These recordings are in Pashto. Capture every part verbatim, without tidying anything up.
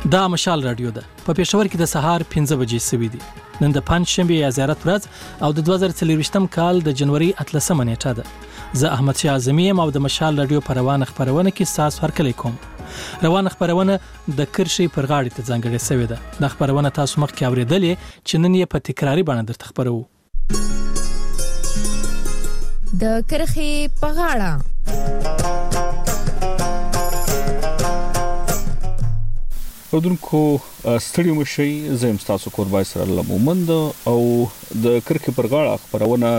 دا مشال رادیو ده په پېښور کې د سهار پنځه بجې سوي دي. نن د پنځ شنبه یا زیارت ورځ او د دوه زره څلرویشتم کال د جنوري اتلسمه نیټه ده. زه احمد شاه اعظمي یم او د مشال رادیو په روانه خبرونه کې ساس ورکلی کوم. روانه خبرونه د کرشي پر غاړې ته ځانګړې شوې ده. د خبرونه تاسو مخکې اورېدلې چې نن یې په تکراری بڼه درته خبرو. د کرخي په غاړه ودونکو ستړي مشي زم تاسو قربای سره لمومند او د کرکه پر غاړه خبرونه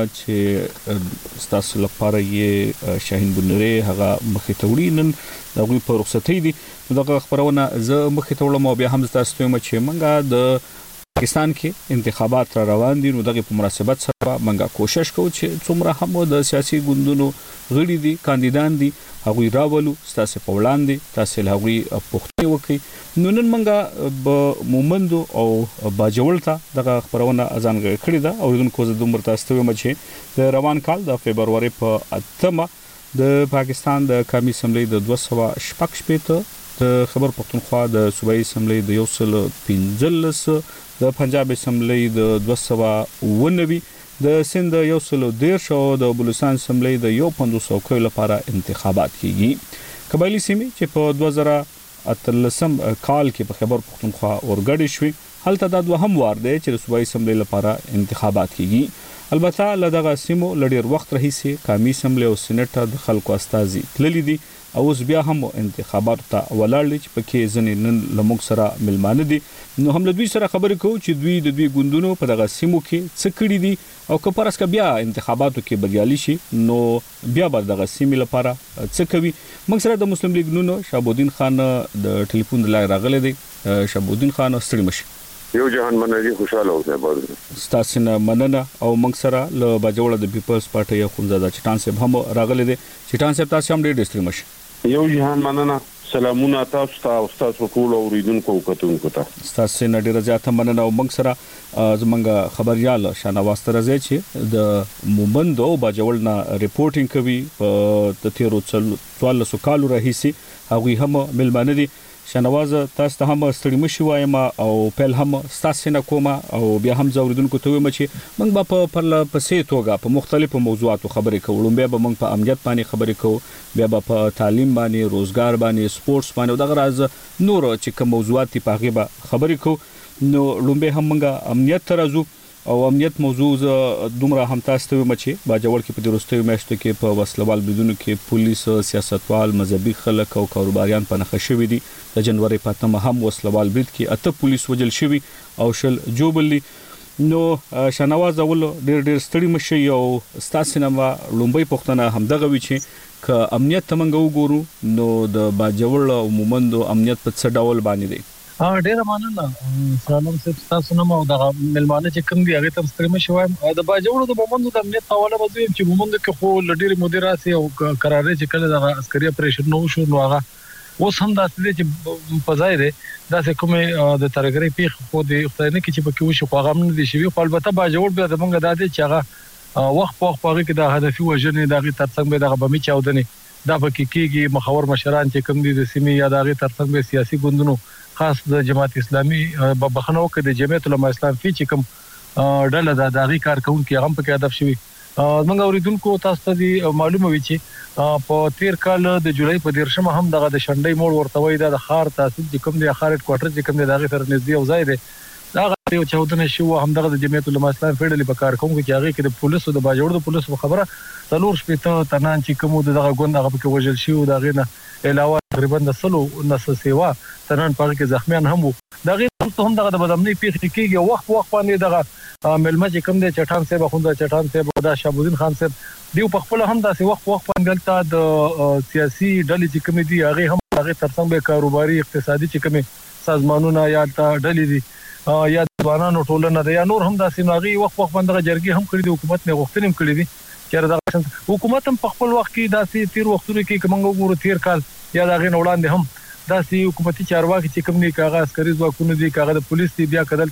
چې تاسو لپاره یې شاهین بنری هغه مخې توړینن دغه په رخصتۍ دي. دغه خبرونه زه مخې توړم او بیا هم تاسو ته چې منګه د پاکستان کې انتخابات را روان دي. نو دغه په مناسبت سره منګه کوشش کوو چې څومره هم د سیاسي ګوندونو غړي دي کاندیدان دي هغوی راولو تاسو په وړاندې تاسو له هغوی پوښتنه وکړي. نو نن منګه به مومندو او باجوړتا دغه خبرونه اذان کړی دا او دونکو زه دومره تاسو ته مچې د روان کال د فبرवरी په اتمه د پاکستان د قومي اسمبلی د دوه سوه شپږ شپېته د خبر پښتونخوا د صوبایي اسمبلی د یو سل پنځلس د پنجاب اسمبلی د دوه سوه اووه نوي د سند یو سل دیرش او د بلوچستان اسمبلی د یو پنځوس څوکیو لپاره انتخابات کیږي. قبایلی سیمې چې په دوه زره اتلسم کال کې په خبر پښتونخوا اورګډې شوې هلته د دوهم وار دی چې د صوبایي اسمبلی لپاره انتخابات کیږي. البته لدغه سیمو لډیر وخت راهیسي قومي اسمبلی او سېنات د خلکو استازي تللی دي او اوس بیا هم انتخابات ته ولاړ چې پکې ځنې نن لموږ سره ملمانه دي. نو هم له دوی سره خبرې کوو چې دوی د دوی ګوندونو په دغه سیمو کې څه کړي دي او که پرسکه بیا انتخاباتو کې بریالي شي نو بیا به دغه سیمې لپاره څه کوي. موږ سره د مسلم لیگ نونو شهابالدین خان د ټلیفون د لارې راغلی دی. شهابالدین خان ستړي مشي. یو جهان مننه خوشاله اوسه بازو ستاسو نه مننه او موږ سره له باجوړه د پیپلز پارټي خونزاده چټان صاحب هم راغلی دی. چټان صاحب تاسو هم ډېر ستړي مشي. یو جهان مننه سلامونه تاسو ته او تاسو ټول اوریدونکو او کتونکو ته تاسو نه ډیره زیاته مننه او موږ سره زمونږ خبريال شانواز ترځي چې د مومند او باجوړ نه ریپورټینګ کوي په د تیرو څوارلسو کالو راهیسي هغه هم ملمانه دي. شانواز تاسو ته هم ستړي مشي وایم او پهل هم تاسو نه کومه او بیا هم زوریدونکو ته وایم چې موږ به په پرله پسې توګه په مختلفو موضوعاتو خبرې کوو. بیا به موږ په امنیت باندې خبرې کوو بیا به په تعلیم باندې روزګار باندې سپورتس باندې دغه راز نور چې کوم موضوعات په هغه به خبرې کوو. نو لومبه هم موږ امنیت ترازو او امنیت موضوع دومره هم تاسو ته مچي باجوړ کې په دروستۍ میاشتو کې په وسلوال بریدونو کې پولیس سیاستوال مذهبي خلک او کاروباریان په نخښه شوي دي. د جنوري په اتمه هم وسلوال برید کې اته پولیس وجل شوي او شل جوبلي. نو شنواز اول ډېر ډېر ستړي مشي او ستاسو نه لومبي پښتنه هم دغه وی چې ک امنیت تمنګ وګورو نو د باجوړ او مومندو امنیت په څه ډول باندې دی. ها ډیر مننه سلام صاحب تاسو نه مو د ملمانه چې کوم دی هغه تم ستریم شوم د باجوړو د مومندو د امنیت حواله وځي چې مومند کې خو لډیر مدیراسي او قرارې چې کله د عسکري اپریشن نو شو نو هغه اوس هم داسې چې په ځای دی داسې کومه د ترګری پیخ خو د خدای نه کې چې پکې وشي خو هغه هم نه دي شوی. خو البته باجوړ بیا د مونږ د دې چې هغه وخت په وخت پاره کې د هدفي وژنې دغه ترڅنګ به دغه بمی چاودنې دا پکې کېږي. مخور مشران چې کوم دي د سیمې یا دغه ترڅنګ به سیاسي ګوندونو خاص د جماعت اسلامي په بخنو کې د جمعیت العلماء اسلام فی چې کوم ډله د داغي کارکونکو هم په هدف شوی. موږ اوریدونکو تاسو ته معلومه وي چې په تیر کال د جولای په دیرشمه هم دغه د شنډۍ موړ ورته وای د خار تاسیس چې کوم دی خار هډ کوارټر چې کوم دی دغه تر نږدې او ځای دی دا یو چاودنه شو هم دغه د جمعیت العلماء اسلام فیډلی په کارکونکو چې هغه کې د پولیسو د باجوړ د پولیسو خبره څلور شپېته تنان چې کوم دغه ګوند هغه په وژل شي او دغه نه علاوه تقریبا د سلو نس سیوا تنان په کې زخمیان هم وو. دغه هم دغه د بدامنۍ پیښ کېږي وخت وخت باندې دغه ملمه چې کوم دی چټان صاحب خوند چټان صاحب او د شهابالدین خان صاحب دیو په خپل هم داسې وخت وخت باندې د سیاسي ډلې چې کوم دي هغه هم هغه ترڅنګ به کاروباري اقتصادي چې کوم سازمانونه یا ډلې دي یا ځوانانو ټولنه ده یا نور هم داسې ناغي وخت وخت باندې جرګي هم کړی دی حکومت نه غوښتنې هم کړی دي چې دا حکومت هم په خپل وخت کې داسې تیر وختونو کې کومه وګورو تیر کال یا دغه وړاندې هم داسې حکومتي چارواکي چې کوم نه کاغذ عسکري ځواکونه دي کاغذ پولیس دی بیا کدل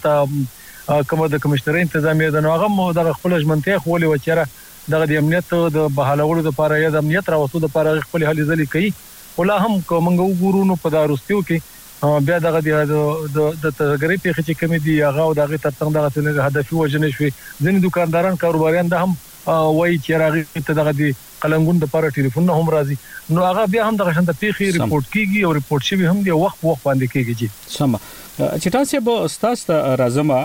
ته کومه د کمشنر انتظامیه د نوغه مو د خپل ژمنته خولي وچره دغه د امنیت د بحالولو لپاره یا د امنیت راوستلو لپاره خپل هلي ځلې کوي ولا هم کومه وګورو نو په داروستیو کې بیا دغه د د ترګری پیخي چې کمی دی هغه او دغه ترڅنګ دغه څنګه هدفي وجنه شوي ځینې دکانداران کاروباریان د هم وایي چې راغی ته دغه دی قلنګون د پاره ټلیفون هم راځي نو هغه بیا هم دغه شنت پیخي ریپورت کیږي او ریپورت شوی هم دی وخت وخت باندې کیږي جی سم چې تاسو به ستاسو راځما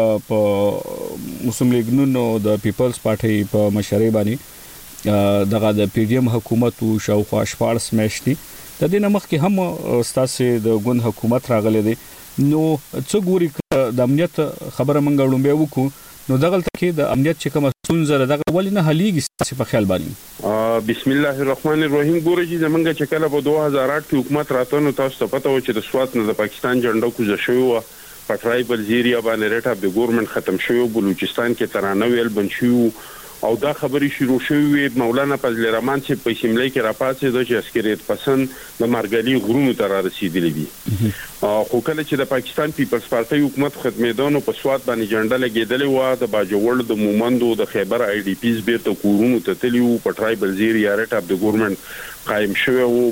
په مسلم لیگ نو د پیپلز پارټي په مشرۍ باندې دغه د پی ډی ایم حکومت او شاوخوا شپارس میاشتې د دې نمخ کې هم ستاسو د ګوند حکومت راغله دي نو څو ګوري د امنیت خبره منګ وړم به وکړو نو دغه کې د امنیت چې کوم څنګه دغه ولینه حلیږي ستاسو په خیال باندې بسم الله الرحمن الرحیم ګوري چې زمونږ چې کله په دوه هزار آټ کې حکومت راته نو تاسو ته پته و چې د سوات نه د پاکستان جنډو کوزه شوی و پټرای بلزیریا باندې ریټ اف د ګورنمنت ختم شوی بلوچستان کې ترانه ویل بن شو او دا خبري شروع شوې مولانا فضل الرحمن چې په سیملې کې راپاتې د عسکریت پسند د مارګالي غرونو ته رسیدلی دي خو کله چې د پاکستان پیپلز پارټي حکومت ختمېدونو په سوات باندې جنډه لګېدلې و د باجوړ د مومندو د خیبر آی ډی پیز بیرته کورونو ته تلیو په ټرایبل زیریا ریټ اف د ګورنمنت قائم شوی وو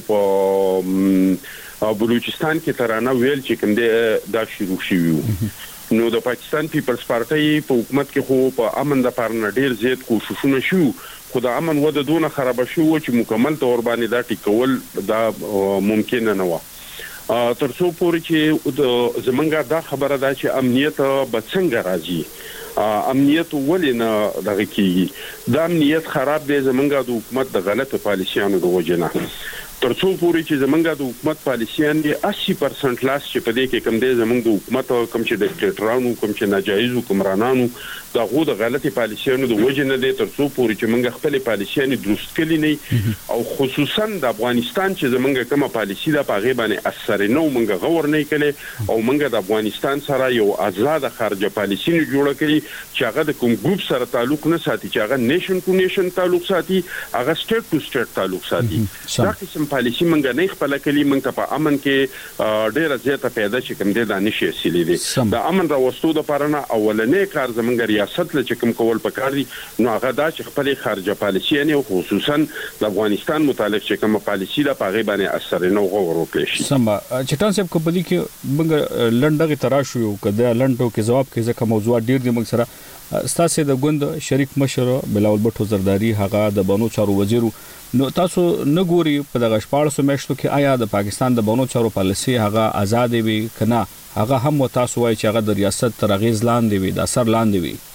په بلوچستان کې ترانه ویل چې کوم دی دا شروع شوی وو نو د پاکستان پیپلز پارټي په حکومت کې خو په امن د پارن ډیر زیات کوششونه شو خو د امن وده دونه خراب شو چې مکمل تور باندې دا ټیکول دا ممکن نه و ترڅو پورې چې زمونږه دا خبره ده چې امنیت به څنګه راځي امنیت ولې نه دغه کیږي دا امنیت خراب دی زمونږه د حکومت د غلطه پالیسیانو د وجنه ترڅو پورې چې زمونږه د حکومت پالیسیان دي اسی پرسنټ لاس چې په دې کې کم دی زمونږ د حکومت کم چې ډیکټیټرانو کم چې ناجایز حکمرانانو دا غو د غلطي پالیسیانو د وجنه دي ترڅو پورې چې موږ خپل پالیسیان درست کړي نه او خصوصا د افغانستان چې زمونږ کومه پالیسی ده په غیبه باندې اثر نه موږ غور نه کړي او موږ د افغانستان سره یو آزاد خارجه پالیسی نه جوړ کړي چې هغه د کوم ګروپ سره تعلق نه ساتي چې هغه نیشن ټو نیشن تعلق ساتي هغه سټیټ ټو سټیټ تعلق ساتي دا قسم پالیسی منګه نه خپل کلی منګ ته په امن کې ډیره زیاته پیدا چې کوم دي د نشي اصلي دي د امن راوستو د پرانه اولنې کار زمونږ ریاست له کوم کول پکار دي نو هغه دا چې خپل خارجه پالیسی نه خصوصا د افغانستان متعلق چې کوم پالیسی د پاغي باندې اثر نه غوړ وکړي شي سم چې تاسو په بلی کې منګ لنډغه تراشو یو کده لنډو کې جواب کې ځکه موضوع ډیر دی موږ سره ستاسو د ګوند شریک مشر بلاول بټو زرداری هغه د بانو چارو وزیرو نو تاسو نه ګوري په دغه شپږ میاشتو کې آیا د پاکستان د بانو چارو پالیسي هغه آزاد وي کنه هغه هم تاسو وایي چې هغه د ریاست تر غیز لاندې وي د اثر لاندې وي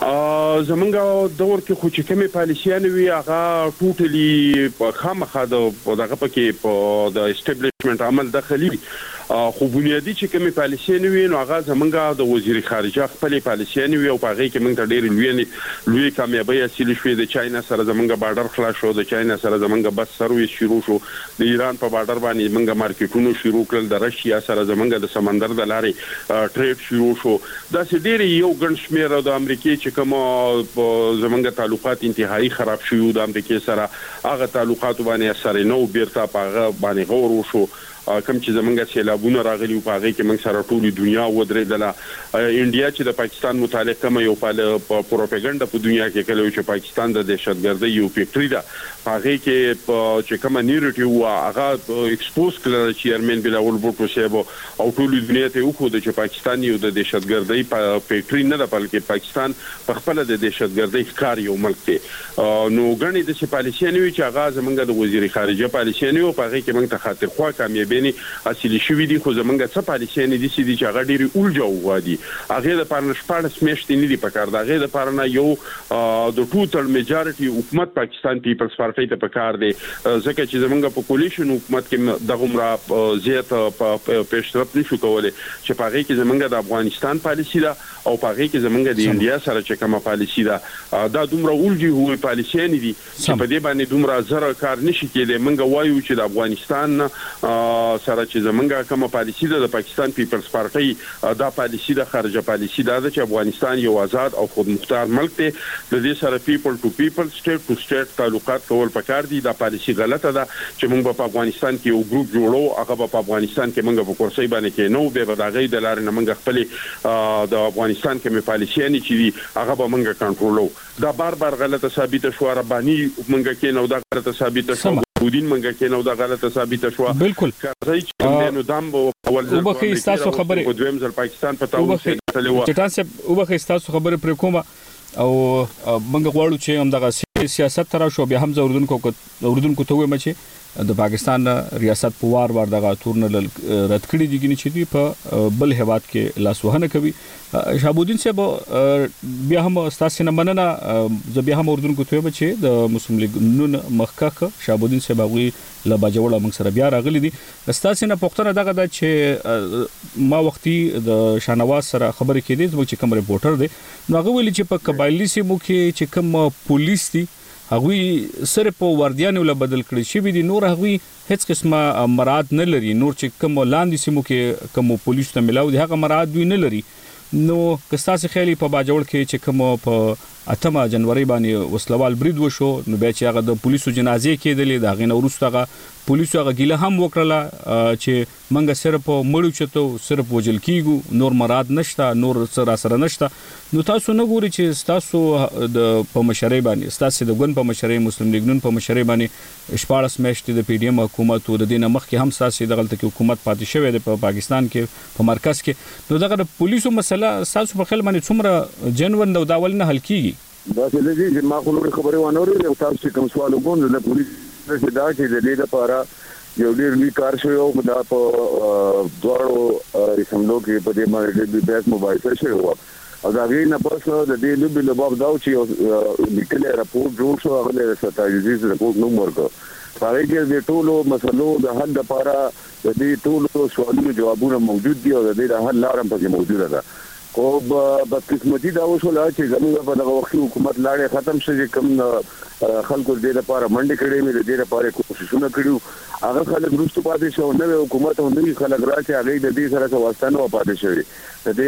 زمونږ دور کې خو چې کومه پالیسیانه وي هغه ټوټلی په خامخا د دغه پکې په د اسټابلیشمنت عمل داخلي خو بنیادی چې کومه پالیسیانه وي نو هغه زمونږ د وزیر خارجه خپل پالیسیانه وي او په هغه کې موږ ته ډېر لوی لوی کامیابی حاصل شوې د چاینا سره زمونږ بارډر خلاص شو د چاینا سره زمونږ بس سرویس شروع شو د ایران په بارډر باندې موږ مارکیټونو شروع کړل د رشیا سره زمونږ د سمندر د لارې ټریډ شروع شو دا چې ډېر یو ګڼ شمېر د امریکای چې کوم زمونږ تعلقات انتهایی خراب شوه د امریکای سره هغه تعلقات باندې اثر نه و بیرته په باندې غور وشو کوم چې زمونږ سیلابونه راغلي په هغه کې موږ سره ټولي دنیا ودرېدله انډیا چې د پاکستان متعلق کوم یو پروپاګاندا په دنیا کې کله چې پاکستان د دهشتګردۍ یو فیکټری ده هغه کې چې کوم نیریټیو هغه ایکسپوز کړل چیرمن بلاول بوټو صاحب او ټولي دنیا ته وخو د چې پاکستان یو د دهشتګردۍ فیکټری نه ده بلکې پاکستان په خپل د دهشتګردۍ ښکار یو ملک دی نو غني د پالیسیانو چې هغه زمونږ د وزیر خارجه پالیسیانو په هغه کې موږ ته خاطر خوا کامیابی اصلي شوې دي خو زمونږ څه پالیسیانه دي چې هغه ډېری اولجو وادي هغه د پارن شپږ میاشتې نه دي پکار دا هغه د پارن یو د ټوټل میجارټي حکومت پاکستان پیپلز پارټي ته پکار دي ځکه چې زمونږ په کولیشن حکومت کې دغه عمره زیات پیشرفت نشو کولای چې په هغه کې زمونږ د افغانستان پالیسی ده او په هغه کې زمونږ د انډیا سره چې کومه پالیسی ده دا دومره اولجی هوې پالیسیانه دي چې په دې باندې دومره زره کار نشي کېدای موږ وایو چې د افغانستان سره چې زمونږه کومه پالیسی ده د پاکستان پیپلز پارټي دا پالیسی د خارجه پالیسی ده چې افغانستان یو آزاد او خودمختار ملک دی د دې سره پیپل ټو پیپل سټیټ ټو سټیټ تعلقات کول پکار دي دا پالیسی غلطه ده چې موږ په افغانستان کې یو ګروپ جوړو هغه په افغانستان کې موږ په کورسۍ باندې کې نو به د غي د لارې نه موږ خپل د افغانستان کې مې پالیسیانه چې هغه به موږ کنټرولو دا بار بار غلطه ثابت شو رباني موږ کې نو دا غلطه ثابت شو پودین منګه کې نو دا غلطه ثابت شو بالکل راځي چې نو دام اول ځل په تاسو خبره په دویم ځل پاکستان په تاسو ته چټان صاحب او به تاسو خبره پر کومه او منګه غواړو چې هم دغه سیاست تر شو بیا هم اردن کو اردن کو ته ومه چې د پاکستان ریاست په وار وار دغه تورنل رد کړی دي چې دی په بل هواد کې لاسوهنه کوي شهابالدین صاحب بیا هم تاسو نه مننه ز بیا هم اردن کو ته چې د مسلم لیگ نون مخکخ شهابالدین صاحب غوي ل باجوړه موږ سره بیا راغلي دي تاسو نه پوښتنه دغه د چې ما وختي د شانواز سره خبرې کېدې چې کوم ریپورټر دی نو هغه ویلي چې په قبایلی سیمو کې چې کوم پولیس دي هغه سره په وردیانو له بدل کړی شي دي نور هغه هیڅ قسمه مراد نه لري نور چې کوم لاندې سیمو کې کوم پولیس ته ملاو دي هغه مراد دوی نه لري نو کستاسي خېلي په باجوړ کې چې کوم په اتمه جنوري باندې وسلوال برید وشو نو بیا چې هغه د پولیسو جنازې کېدلې دا غي نو ورستغه پولیسو هغه ګيله هم وکړه چې منګه صرف مړو چته صرف وجل کیګو نور مراد نشته نور سره سره نشته نو تاسو نه ګوري چې تاسو د په مشرۍ باندې تاسو د ګون په مشرۍ مسلم لیگ نون په مشرۍ باندې شپارس میاشتې د پی ډی ایم حکومت او د دینه مخ کې هم تاسو د غلطه کې حکومت پاتې شوی د په پاکستان کې په مرکز کې نو دغه پولیسو مسله تاسو په خل باندې څومره جنون د داول نه حل کیږي دا چې لږی ما خو خبرې ونه لري او تاسو کوم سوال وګورئ د پولیس چې دا چې د دې لپاره یو ډیر لوی کار شوی او دا په دوړو سملو کې په دې باندې د بیس موبایل سره شوی و او دا غي نه پس د دې لوبي له باب دا چې لیکل راپورټ جوړ شو هغه ستایزیز راپورټ نو ورکو هغه کې د ټولو مسلو د حل لپاره د دې ټولو سوالونو جوابونه موجود دي او د دې حل لارم پکې موجوده ده او په قسمتي دا وشول چې زموږ په دغه وخت حکومت لاړې ختم شي کوم خلکو دې لپاره منډه کړې مې دې لپاره کوششونه کړیو هغه خلک روستو پاتې شو نو حکومت او نوی خلک راځي هغه د دې سره واسطانه پاتې شوی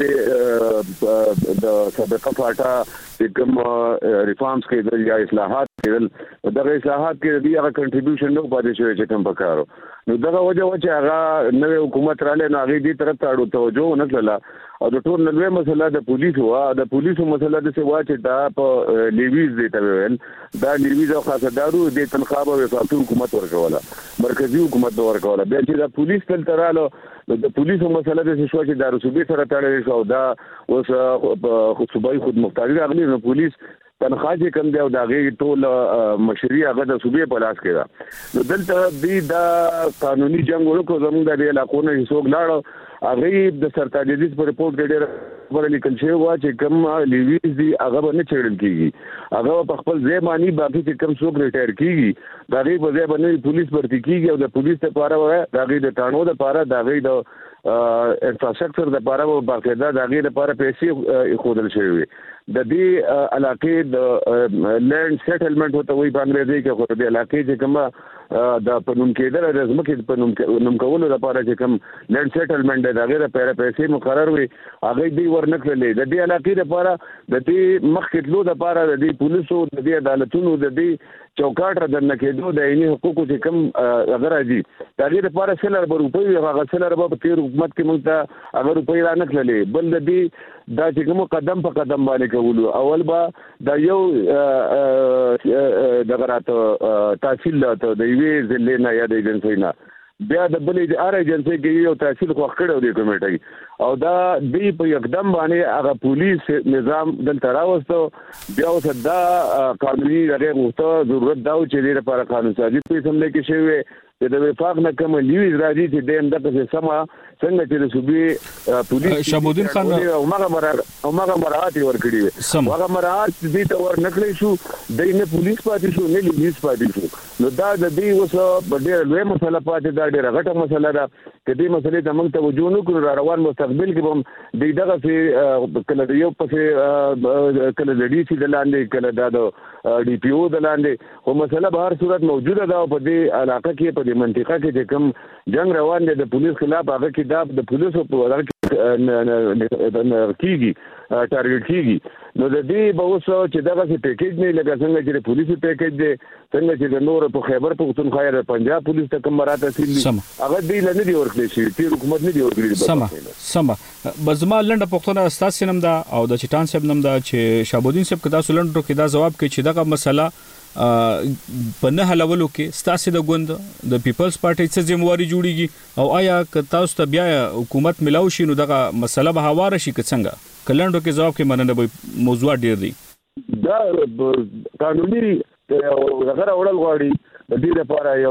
د د سابقه فاټا چې کوم ریفارمز کې د اصلاحات کې دغه اصلاحات کې دې هغه کنټریبیوشن نو پاتې شوی چې کوم پکارو نو دغه وجه و چې هغه نوې حکومت رااله نو هغه دې طرف ته اړو توجه نه کړله او د ټول نوې مسله د پولیسو وا د پولیسو مسله د څه وا چې دا په لیویز دی ته ویل دا لیویز او خاصدارو د تنخواه او وفاقي حکومت ورکوله مرکزی حکومت ورکوله بیا چې د پولیس تل تراله د پولیسو مسله د څه شو چې د رسوبي سره تړلې شو دا اوس خو صوبایي خود مختاري راغلي نو پولیس تنخواه چې کوم دی او دا غي ټول مشري هغه د صوبې په لاس کې ده نو دلته دې دا قانوني جنگ ورکو زموږ د علاقو نه هیڅوک لاړ هغه د سرتاجدیز په ریپورت کې ډېر ور لیکل شوی و چې کوم لیویز دی هغه نه چړل کیږي هغه په خپل ځای باندې باقي چې کوم څوک ریټایر کیږي دا غي په ځای باندې پولیس ورته کیږي او د پولیس لپاره وای دا غي د ټانو لپاره دا غي د انفراستراکچر لپاره باقاعده دا غي لپاره پیسې خودل شوی د دې علاقې د لینډ سیټلمنٹ هوته وي په انګریزي کې خو د علاقې چې کومه د پنوم کېدل د زمکه پنوم نوم کولو لپاره چې کوم لینډ سیټلمنٹ د غیر پیره پیسې مقرر وي هغه دی ورنکړلې د دې علاقې لپاره د دې مخکې تلو لپاره د دې پولیسو د دې عدالتونو د دې چوکاټ را درنه کېدو د عیني حقوقو چې کوم اگر راځي د دې لپاره سلر روپۍ هغه سلر په تیر حکومت کې موږ ته هغه روپۍ را نکړلې بل د دې دا چې کوم قدم په قدم باندې کولو اول با دا یو دغه راته تحصیل ته د یوې ضلع نه یا د ایجنسی نه بیا د بلې ار ایجنسی کې یو تحصیل خو کړو د کمیټي او دا دی په یکدم باندې هغه پولیس نظام دلته راوستو بیا اوس دا قانوني هغه غوښته ضرورت دا چې لپاره قانون سازي په سملې کې شوی د وفاق نه کوم لیوز راځي چې دیم دغه سما څنګه چې د صوبې پولیس شهابالدین خان او هغه مراد او هغه مراد ورکړي هغه مراد دې ته ور نکړې شو د نه پولیس پاتې شو نه لیوز پاتې شو نو دا د دې اوس په ډېر لوی مسله پاتې دا ډېر غټه مسله ده کدي مسلې ته موږ توجه نه کړو روان مستقبل کې هم د دغه سي کله یو پسې کله د ډي سي د لاندې کله د ډي پی او د لاندې خو مسله به هر صورت موجوده ده په دې علاقه کې په دې منطقه کې چې کوم جنگ روان دی د پولیس خلاف هغه کې دا د پولیسو په ورکه کیږي ټارګټ کیږي نو د دې به اوس چې دغه څه پیکیج نه لګا څنګه چې پولیسي پیکیج دی څنګه چې د نور په خیبر پختونخوا یا پنجاب پولیس ته کوم مراد اصلي هغه دی نه دی ورکړي شي چې حکومت نه دی ورکړي سم سم بزما لنډه پښتنه استاد سینم دا او د چټان صاحب نم دا چې شابودین صاحب کدا سولندرو کې دا جواب کوي چې دغه مسله په نه حلولو کې ستاسو د ګوند د پیپلز پارټي څخه ځمواري جوړیږي او آیا که تاسو ته بیا حکومت ملاوي شي نو دغه مسله به هواره شي که څنګه کلندو کې جواب کې مننه به موضوع ډیر دی دا قانوني هغه اورل غواړي د دې لپاره یو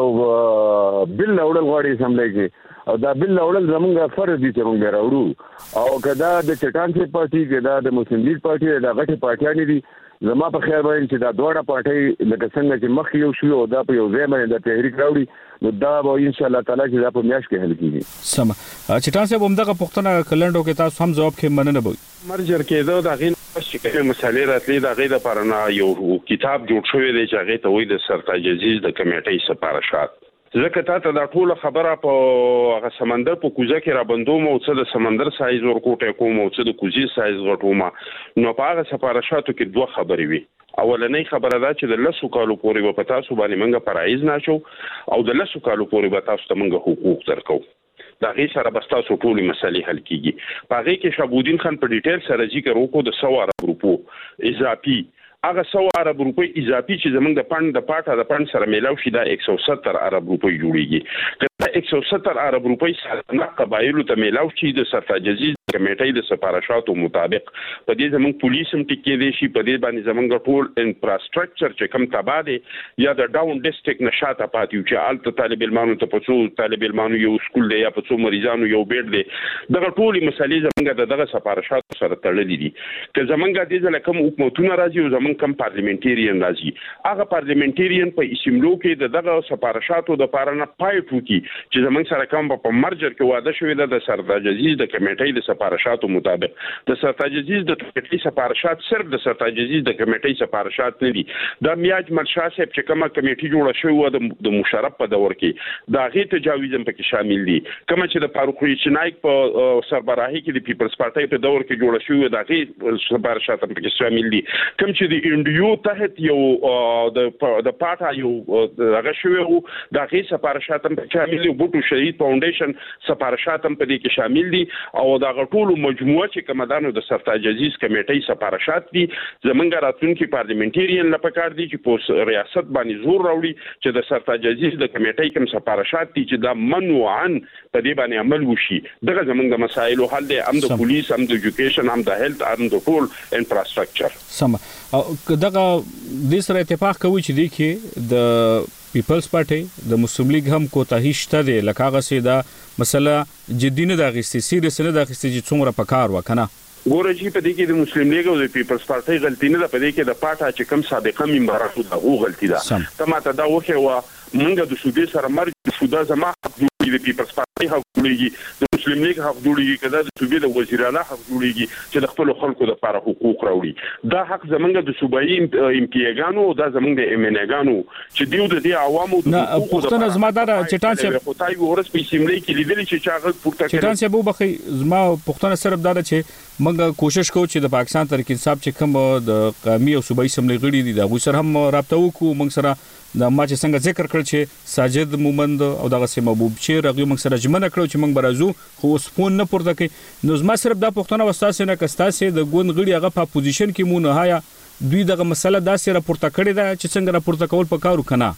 بل اورل غواړي سملای کې او دا بل اورل زمونږ فرض دي چې موږ راوړو او کدا د چټان سي پارټي کدا د مسلم لیگ پارټي دا غټي پارټیان دي زما په خیال باندې چې دا دوړه پارټي لکه څنګه چې مخ یو شو او دا په یو ځای باندې د تحریک راوړي نو دا به ان شاء الله تعالی چې دا په میاش کې حل کیږي سم چې تاسو هم دغه پښتنه کلندو کې تاسو هم جواب کې مننه وي مرجر کېدو دا غین چې کوم مسالې راتلې دا غي د پرنا یو کتاب جوړ شوی دی چې هغه ته وایي د سرتاج عزیز د کمیټې سپارښت ځکه ته دا ټول خبره په هغه سمندر په کوزه کې را بندوم او څه د سمندر سایز ورکوټه کوم او څه د کوزي سایز غټوم نو په هغه سپارښتو کې دوه خبرې وي اولنۍ خبره دا چې د لسو کالو پورې په تاسو باندې منګه پرایز نشو او د لسو کالو پورې به تاسو ته منګه حقوق درکو دا غي سره بستا سو ټول مسلې حل کیږي په هغه کې شابودین خان په ډیټیل سره ذکر وکړو د سو عرب روپو اضافي هغه سو عرب روپی اضافي چې زمونږ د پاند د پاټه د پاند سره میلاو شي دا یک سو ستر عرب روپی جوړیږي کله یک سو ستر عرب روپی سره قبایلو ته میلاو شي د سرتاج عزیز کمیټې د سپارښتو مطابق په دې زمونږ پولیس هم ټکی دي شي په دې باندې زمونږ ټول انفراستراکچر چې کم تبا دي یا د ډاون ډیسټریکټ نشاته پاتیو چې الته طالب علمانو ته پڅو طالب علمانو یو سکول دی یا پڅو مریضانو یو بیډ دی دغه ټول مسلې زمونږ دغه سپارښتو سره تړلې دي که زمونږ د دې لکه حکومتونه راځي او زمونږ کم پارلیمنټریان راځي هغه پارلیمنټریان په اسمبلو کې دغه سپارښتو د پارانه پایټ وکي چې زمونږ سره کوم په مرجر کې واده شوی د سرتاج عزیز د کمیټې د سپارښتو مطابق د سرتاج عزیز د کمیټې سپارښت صرف د سرتاج عزیز د کمیټې سپارښت نه دي د میاج مرشاه صاحب چې کومه کمیټې جوړه شوې و د مشرف په دور کې دا غي تجاوز هم پکې شامل دي کومه چې د فاروق چنایک په سربراهي کې د پیپلز پارټي په دور کې جوړه شوې دا غي سپارښت هم پکې شامل دي کوم چې د انډیو تحت یو د د پاټا یو هغه شوی وو دا غي سپارښت هم پکې شامل دي بوټو شهید فاونډیشن سپارښت هم پکې شامل دي او دا ټول مجموعه چې کمدانو د سرتاج عزیز کمیټې سپارښت دي زمونږ راتلونکي پارلیمنټریان لپاره دي چې په ریاست باندې زور راوړي چې د سرتاج عزیز د کمیټې کوم سپارښت دي چې دا منوعاً په دې باندې عمل وشي دغه زمونږ د مسایلو حل دي هم د پولیس هم د ایجوکیشن هم د هیلث هم د ټول انفراستراکچر سم او دغه د سره اتفاق کوي چې دی کې د پیپلز پارټي د مسلم لیگ هم کوتاهی شته دی لکه هغه سي دا مسله جدي نه د غستې سیریس نه د غستې چې څومره پکار وکنه ګوره چې په دې کې د مسلم لیگ او د پیپلز پارټي غلطي نه ده په دې کې د پاټا چې کوم سابقه ممبرانو دا او غلطي ده ته ماته دا وخه و مونږ د سودې سره مرګ سودا زما د پیپلز پارټي حق جوړیږي د مسلم لیگ حق جوړیږي کدا د صوبې د وزیر اعلی حق جوړیږي چې د خپل خلکو لپاره حقوق راوړي دا حق زمونږ د صوبایي امپیګانو دا زمونږ د ایمنګانو چې دیو د دې عوامو د حقوقو پښتنه زما دا چټان چې خدای ورس په سیملې کې لیدل چې چاغل پورته کړي چټان چې بو بخي زما پښتنه صرف دا چې موږ کوشش کوو چې د پاکستان تحریک انصاف چې کوم د قومي او صوبایي سیملې غړي دي دا غو سره هم رابطه وکړو موږ سره د ما چې څنګه ذکر کړ چې ساجد مومند او دغه سیمه محبوب چې رغي موږ سره جمعنه کړو چې موږ برازو خو سپون نه پورته کې نو زما صرف دا پښتنه وستاسه نه کستاسه د ګوند غړي هغه په پوزیشن کې مونږ هایا دوی دغه مسله داسې راپورته کړی دا چې څنګه راپورته کول پکارو کنه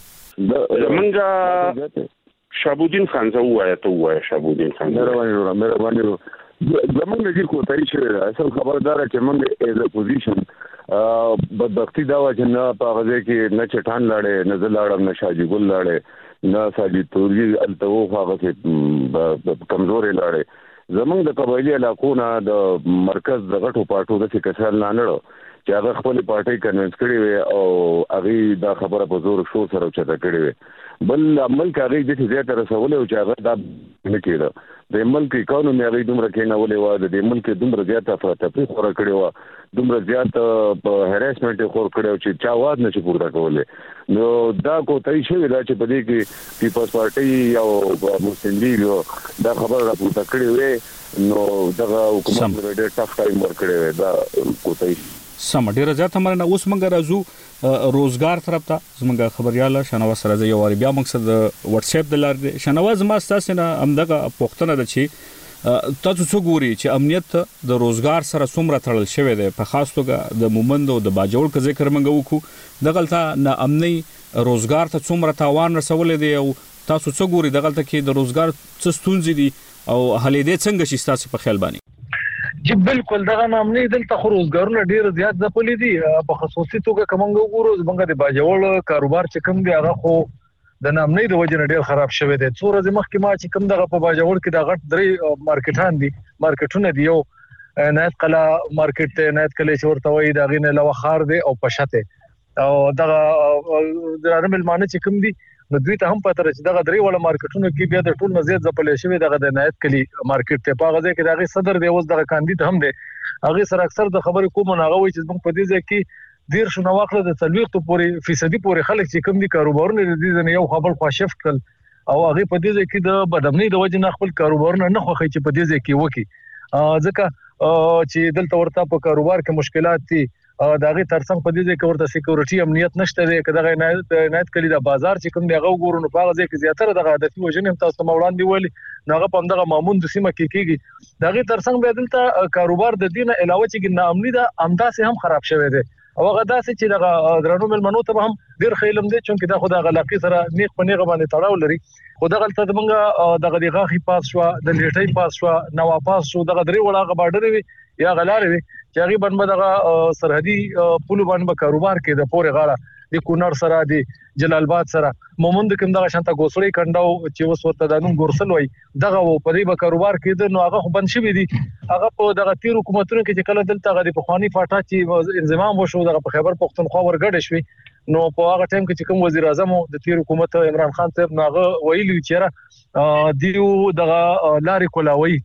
زمونږ شابودین خان زه وایم ته وایم شابودین خان مهرباني مهرباني زمونږ د کوتای شوی اصل خبردار چې موږ ایز ا پوزیشن بدبختی دا و چې نه په غزه کې نه چټان لاړې نه زلاړم نه شاجي ګل لاړې نه ساجي توري التو هغه کې کمزورې لاړې زمونږ د قبایلی علاقو نه د مرکز د غټو پاټو د کسر نه نړو چې هغه خپل پارټي کنوینس کړي وي او هغه دا خبره په زور شو سره چته کړي وي بل عمل کوي چې زیاته رسول او چې هغه دا نه کېده د ملک اکانومي هغه دومره کې نه ولې و د ملک دومره زیاته افراطي خور کړي و دومره زیاته هراسمنت خور کړي چې چا واز نشي پورته کولای نو دا کوتای شي دا چې په دې کې پیپلز پارټي او مسلم لیگ دا خبره راپورته کړي وي نو دا حکومت ډېر ټاف ټایم ورکړي دا کوتای سم ډیره زیاته مرنه اوس موږ راځو روزګار طرف ته زموږ خبرياله شنواز سره یو واری بیا مقصد واتس اپ د لار شنواز ما تاسو نه همدغه پوښتنه ده چې تاسو څو ګوري چې امنیت د روزګار سره څومره تړل شوی دی په خاص توګه د مومند او د باجوړ ک ذکر منغو وکړو دغلطه نه امني روزګار ته څومره تاوان رسولې دی او تاسو څو ګوري دغلطه کې د روزګار څه ستونزې دي او هلې دې څنګه شي تاسو په خیال باندې چې بالکل دغه نامني دلته خو روزګارونه ډیر زیات ځپلې دي په خصوصي توګه کومنګ وګورو زمونږ د باجوړ کاروبار چې کوم دی هغه خو د نامني د وجه ډیر خراب شوی دی څو ورځې مخکې ما چې کوم دغه په باجوړ کې د غټ درې مارکیټان دي مارکیټونه دی یو نایت قلا مارکیټ ته نایت کله چې ورته وي دا غینه لو خار دی او پښته او دغه د رمل معنی چې کوم دی نو دوی ته هم پته چې دغه درې وړ مارکیټونو کې بیا د ټول نزيد ځپلې شوی دغه د نایت کلی مارکیټ ته پاغه ځکه دغه صدر دی اوس دغه کاندید هم دی هغه سره اکثر د خبرې کوم نه غوي چې موږ په دې ځکه ډیر شنو واخله د څلويخ ته پورې فیصدي پورې خلک چې کم دي کاروبارونه دي نه یو خبر خوا شفت کړ او هغه په دې ځکه د بدامنۍ د وجه نه خپل کاروبارونه نه خوخي چې په دې ځکه وکی ځکه چې دلته ورته په کاروبار کې مشکلات دي داغه ترڅنګ په دې ځای کې ورته سکیورټي امنیت نشته دی کله نه نایت کلی د بازار چې کوم دی هغه وګورو نو هغه ځای کې زیاتره دغه هدفي وژنې هم تاسو موړان دی ویلي نو هغه په دغه مامون د سیمه کې کیږي داغه ترڅنګ به دلته کاروبار د دینه علاوه چې ناامني ده امداسه هم خراب شوی دی او هغه داسې چې دغه درنو ملمنو ته هم ډیر خیلم دي چې دا خدای غلاقي سره نیک په نیغه باندې تړاو لري خدای غلطه دغه دغه دغه غاخي پاس شو د لیټي پاس شو نو پاس شو دغه درې وړاغه بارډر وي یا غلار وي چې هغه باندې دغه سرحدي پول باندې کاروبار کې د پورې غاړه د کونړ سره د جلال آباد سره مومند کوم دغه شانته ګوسړی کنډاو چې وس ورته د نوم ګورسل وای دغه په دې به کاروبار کې نو هغه بند شوی دي هغه په دغه تیر حکومتونو کې چې کله دلته غری په خواني فاټا چې انضمام وشو دغه په خیبر پختونخوا ورګډ شوی نو په هغه ټایم کې چې کوم وزیر اعظم د تیر حکومت عمران خان صاحب ناغه ویلي چې دیو دغه لارې کولاوي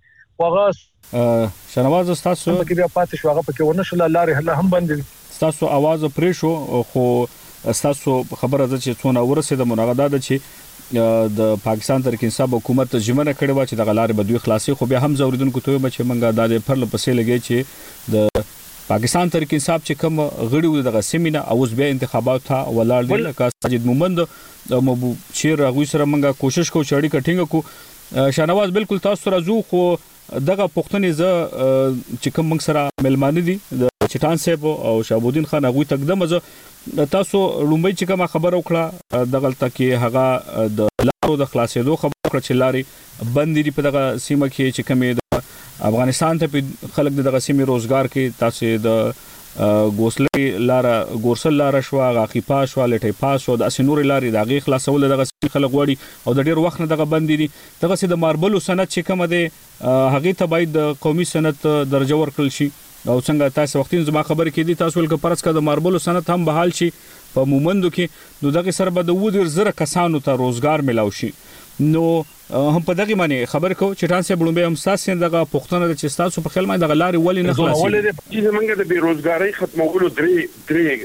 هغه شنواز تاسو کې بیا پاتې شو هغه پکې ونه شو لارې هله هم بندې تاسو आवाज پرې شو خو تاسو خبره ده چې څونه ورسېده مناغده ده چې د پاکستان ترک انصاف حکومت ژمنه کړې و چې د غلارې بدوي خلاصي خو بیا هم زوریدونکو ته چې منګه د پرل پسې لګي چې د پاکستان ترک انصاف چې کوم غړي دغه سیمینه اوس بیا انتخابات ته ولاړ دي لکه ساجد مومند او مبو شیر غوي سره منګه کوشش کو چړی کټینګ کو شنواز بالکل تاسو راځو خو دغه پښتنې ز چې کوم موږ سره ملمانه دي د چټان صاحب او شابودین خان غوي تقدم ز تاسو لومبي چې کوم خبر وکړه دغه تکي هغه د لارو د خلاصېدو خبر وکړه چې لاري بند دي په دغه سیمه کې چې کومه د افغانستان ته خلک دغه سیمه روزګار کې تاسو د ګوسلې لار ګورسل لار شو غاقي پاس شو لټي پاس شو د اسنور لاري دغه خلاصول دغه خلک وړي او د ډیر وخت نه دغه بند دي دغه سي د ماربل سند چې کوم ده هغه ته باید د قومي سند درجه ورکړل شي او څنګه تاسو وختین زما خبر کې دي تاسو ولکه پرسکه د ماربل سند هم بحال شي په مومندو کې نو دغه سره به د ودر زره کسانو ته روزګار ملاوي شي نو هم په دغه معنی خبر کو چې تاسو بلومبه هم تاسو دغه پښتنه چې تاسو په خیال باندې غلاري ولې نه خلاصي ولې چې زمونږ د بیروزګاری ختمولو درې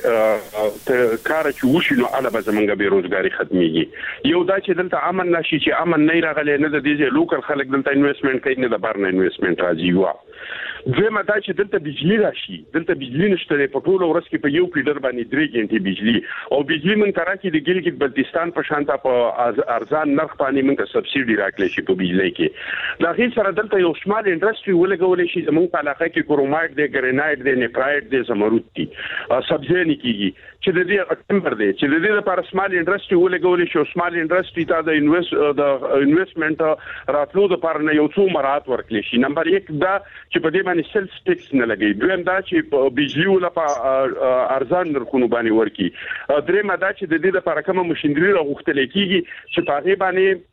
درې کار چې وشي نو علاوه زمونږ بیروزګاری ختميږي یو دا چې دلته امن نشي چې امن نه راغلی نه د دې لوکل خلک دلته انویسټمنټ کوي نه د بارنه انویسټمنټ راځي وا دویمه دا چې دلته بجلی راشي دلته بجلی نشته په ټول ورځ کې په یو پیډر باندې درې غنټې بجلی او بجلی من ترا کې د ګلګت بلتستان په شانته په ارزان نرخ باندې موږ سبسيډي راکړل شي په بجلی کې دا هیڅ سره دلته یو شمال انډستری ولګول شي زموږ په علاقه کې کرومایټ دی ګرینایټ دی نیپرایټ دی زمرود دی سبزی نه کیږي چې د دې ټمبر دی چې د دې لپاره شمال انډستری ولګول شي شمال انډستری ته د انویست د انویسټمنټ راتلو لپاره نه یو څو مرات ورکړل شي نمبر یک دا چې په دې باندې سیلز ټیکس نه لګي دویم دا چې بجلی ولپاره ارزان نرخونه باندې ورکي دریم دا چې د دې لپاره کوم ماشينري راغوښتل کیږي چې په هغه باندې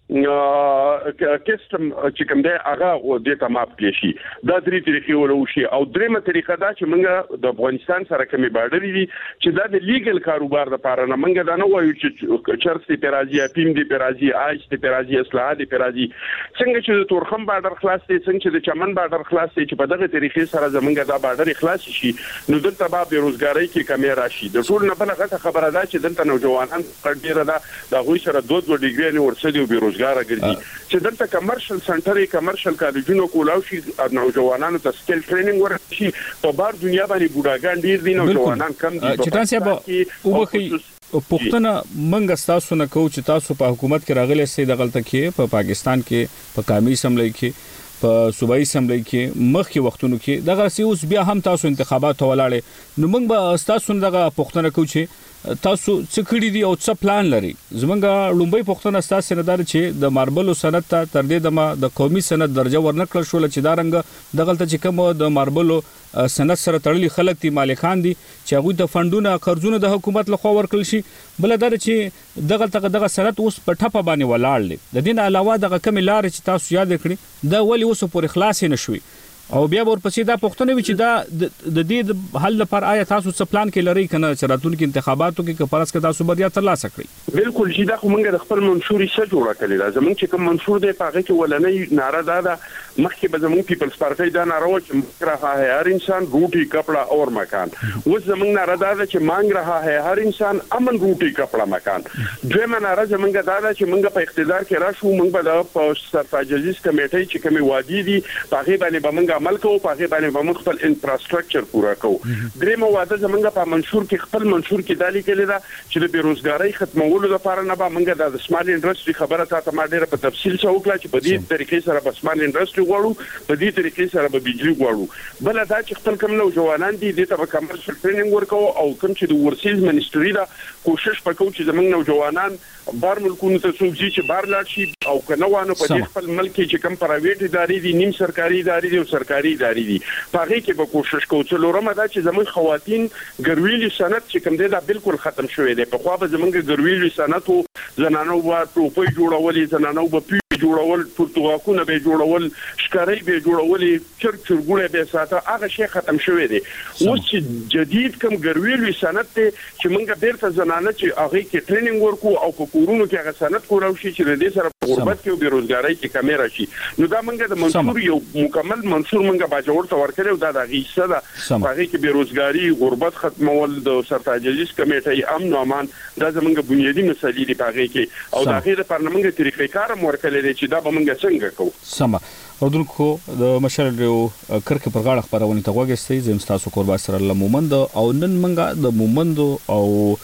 کسټم چې کوم دی هغه د تمام کېشي دا درې طریقې ولوشي او درېمه طریقه دا چې موږ د افغانستان سره کومې بارډر دي چې دا د لیګل کاروبار لپاره نه موږ دا نه وایو چې چرس دی پیرازي پیم دی پیرازي آیس دی پیرازي اصلاح دی پیرازي څنګه چې د تورخم بارډر خلاص دي څنګه چې د چمن بارډر خلاص دي چې په دغه طریقې سره زمونږ دا بارډر خلاص شي نو دلته به بیروزګاری کې کمی راشي د ټول نه بل غټه خبره ده چې دلته نوجوانان ډیره ده د غوي سره دوه دوه ډیګري نه ورسېدي او بیروزګار ګرځي چې دلته کمرشل سنټر کمرشل کالجونو کولاو شي نوجوانانو ته سکل ټریننګ ورشي په بار دنیا باندې بوډاګان ډیر دي نوجوانان کم دي چې تاسو به وبخي پښتنه منګ تاسو نه کو چې تاسو په حکومت کې راغلي سي د غلطه کې په پاکستان کې په قومي اسمبلی کې په صوبایي اسمبلی کې مخکې وختونو کې دغه سی اوس بیا هم تاسو انتخابات ولاړې نو موږ به تاسو دغه پښتنه کو چې تاسو څه کړی دي او څه پلان لري زمونږ لومبي پښتنه تاسو نه دار چې د ماربل سند ته تر دې دمه د قومي سند درجه ورنکړل شو چې دا رنګ دغلته چې کوم د ماربل سند سره تړلي خلک دي مالکان دي چې هغه د فندونو قرضونو د حکومت لخوا ورکړل شي بل دا چې دغلته دغه سند اوس په ټپه باندې ولاړ دي د دین علاوه دغه کم لار چې تاسو یاد کړی دا ولی اوس پر اخلاص نشوي او بیا ورپسې دا پښتنه وی چې دا د دې حل لپاره آیا تاسو څه پلان کې لري کنه چې راتلونکي انتخاباتو کې کفارس کې تاسو بریا ترلاسه کړئ بالکل چې دا خو موږ د خپل منشوري څخه جوړه کړی دا زمونږ چې کوم منشور دی پاغه کې ولنې ناره دا ده مخکې به زمونږ پیپلز پارټي دا ناره و چې مانگ رہا ہے هر انسان روٹی کپڑا اور مکان اوس زمونږ ناره دا ده چې مانگ رہا ہے هر انسان امن روٹی کپڑا مکان دویمه ناره زمونږ دا ده چې موږ په اقتدار کې راشو موږ به د سرتاجزیز کمیټې چې کومي وادي دي پاغه باندې به موږ عمل کوو پاغه باندې به موږ خپل انفراستراکچر پورا کوو درېمه واده زمونږ په منشور کې خپل منشور کې دالي کې ده چې د بیروزګاری ختمولو لپاره نه به موږ د سمال انډستری خبره تاسو ما ډیره په تفصیل سره وکړه چې په دې طریقې سره په سمال انډستری غواړو په دې طریقې سره به بجلی غواړو بل دا چې خپل کوم نوجوانان دي د ته کمرشل ټریننګ ورکو او کوم چې د ورسیز منسټری دا کوشش وکړو چې زمونږ نوجوانان بار ملکونو ته څوک چې بار لاړ شي او کنه وانه په دې خپل ملک چې کوم پرایویټ ادارې دي نیم سرکاري ادارې دي او سرکاري ادارې دي پاره کې به کوشش کوو چې لورمه دا چې زمونږ خواتین ګرویلی سند چې کوم دی دا بالکل ختم شوی دی په خو به زمونږ ګرویلی سند او زنانو و ټوپۍ جوړولې زنانو به پی جوړول پرتګاکونه به جوړول شکاري به جوړول چر چرګونه به ساته هغه شی ختم شوی دی اوس چې جدید کوم ګرویلی سند ته چې مونږ بیرته زنانه چې هغه کې ټریننګ ورکو او په کورونو کې هغه سند کولاو شي چې د دې سره غربت کې او بیروزګاری کې کمی راشي نو دا مونږ د منصور یو مکمل منصور مونږ باجوړ ته ورکړو دا د غیصه ده هغه کې بیروزګاری غربت ختمول د سرتاجزیز کمیټې امن او امان دا زمونږ بنیادی مسلې دي هغه کې او دا غیر پرلمانګه طریقې کار مورکل دي چې دا به مونږ څنګه کوو سم او دونکو د مشر یو کرکه پر غاړه خبرونه ته وګورئ زم تاسو قربا سره لمومند او نن منګه د مومند او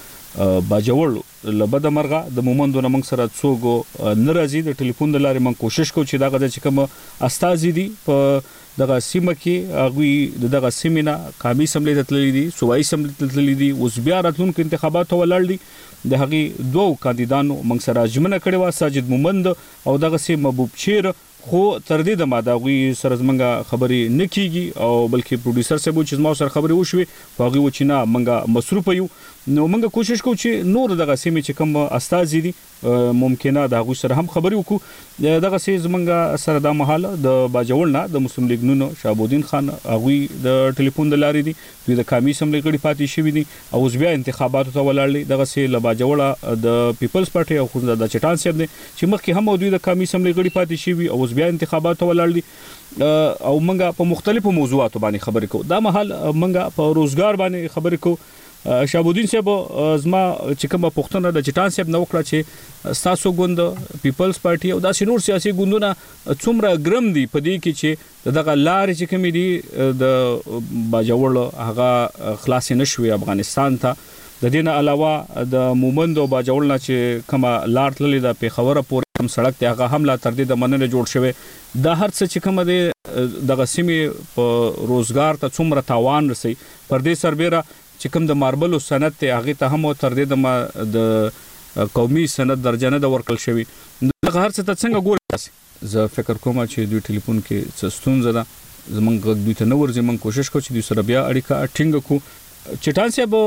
باجوړ لبد مرغه د مومندو نه موږ سره څوګو ناراضي د ټلیفون د لارې موږ کوشش کوو چې دا غږ چې کوم استازي دي په دغه سیمه کې هغه دغه سیمینه قومي اسمبلی ته تللي دي صوبایي اسمبلی ته تللي دي اوس بیا راتلونکو انتخاباتو ولړ دي د هغه دوه کاندیدانو موږ سره جمنه کړي وا ساجد مومند او دغه سي محبوب چیر خو تر دې د ماداوی سره زمنګ خبرې نکېږي او بلکې پروډوسر سبو چې ما سره خبرې وشوي هغه و چې نه منګه مصروف یو نو موږ کوشش کوو چې نور دغه سیمه چې کوم استازي دي ممکنه دا غو سره هم خبرې وکړو دغه سي زمنګ سره د محاله د باجوړ نه د مسلم لیگ نونو شابودین خان هغه د ټلیفون د لارې دي دوی د قومي اسمبلی غړي پاتې شوی دي او اوس بیا انتخاباتو ته ولاړل دغه سي ل باجوړ د پیپلز پارټي او خو د چټان سیب دي چې مخکې هم دوی د قومي اسمبلی غړي پاتې شوی او اوس بیا انتخاباتو ولاړل دي او منګه په مختلفو موضوعاتو باندې خبرې کوو دا محل منګه په روزګار باندې خبرې کوو شابودین صاحب زما چې کومه پښتنه د چټان صاحب نو کړه چې تاسو ګوند پیپلز پارټي او د سینور سیاسي ګوندونه څومره ګرم دي په دې کې چې دغه لارې چې کومې دي د باجوړ هغه خلاص نشوي افغانستان ته د دې نه علاوه د مومند او باجوړ نه چې کومه لار تللې د پیښور پورې کوم سړک ته هغه هم لا تر دې د مننه جوړ شوی دا هر څه چې کومه دي دغه سیمې په روزګار ته څومره تاوان رسي پر دې سربېره چې کوم د ماربل سند ته هغه ته هم تر دې د قومي سند درجه نه د ورکل شوی دغه هر څه ته څنګه ګورئ زه فکر کوم چې دوی ټلیفون کې څه ستونزه ده زمونږ دوی ته نو ورځي مونږ کوشش کوو چې دوی سره بیا اړیکه ټینګ کو چټان صاحب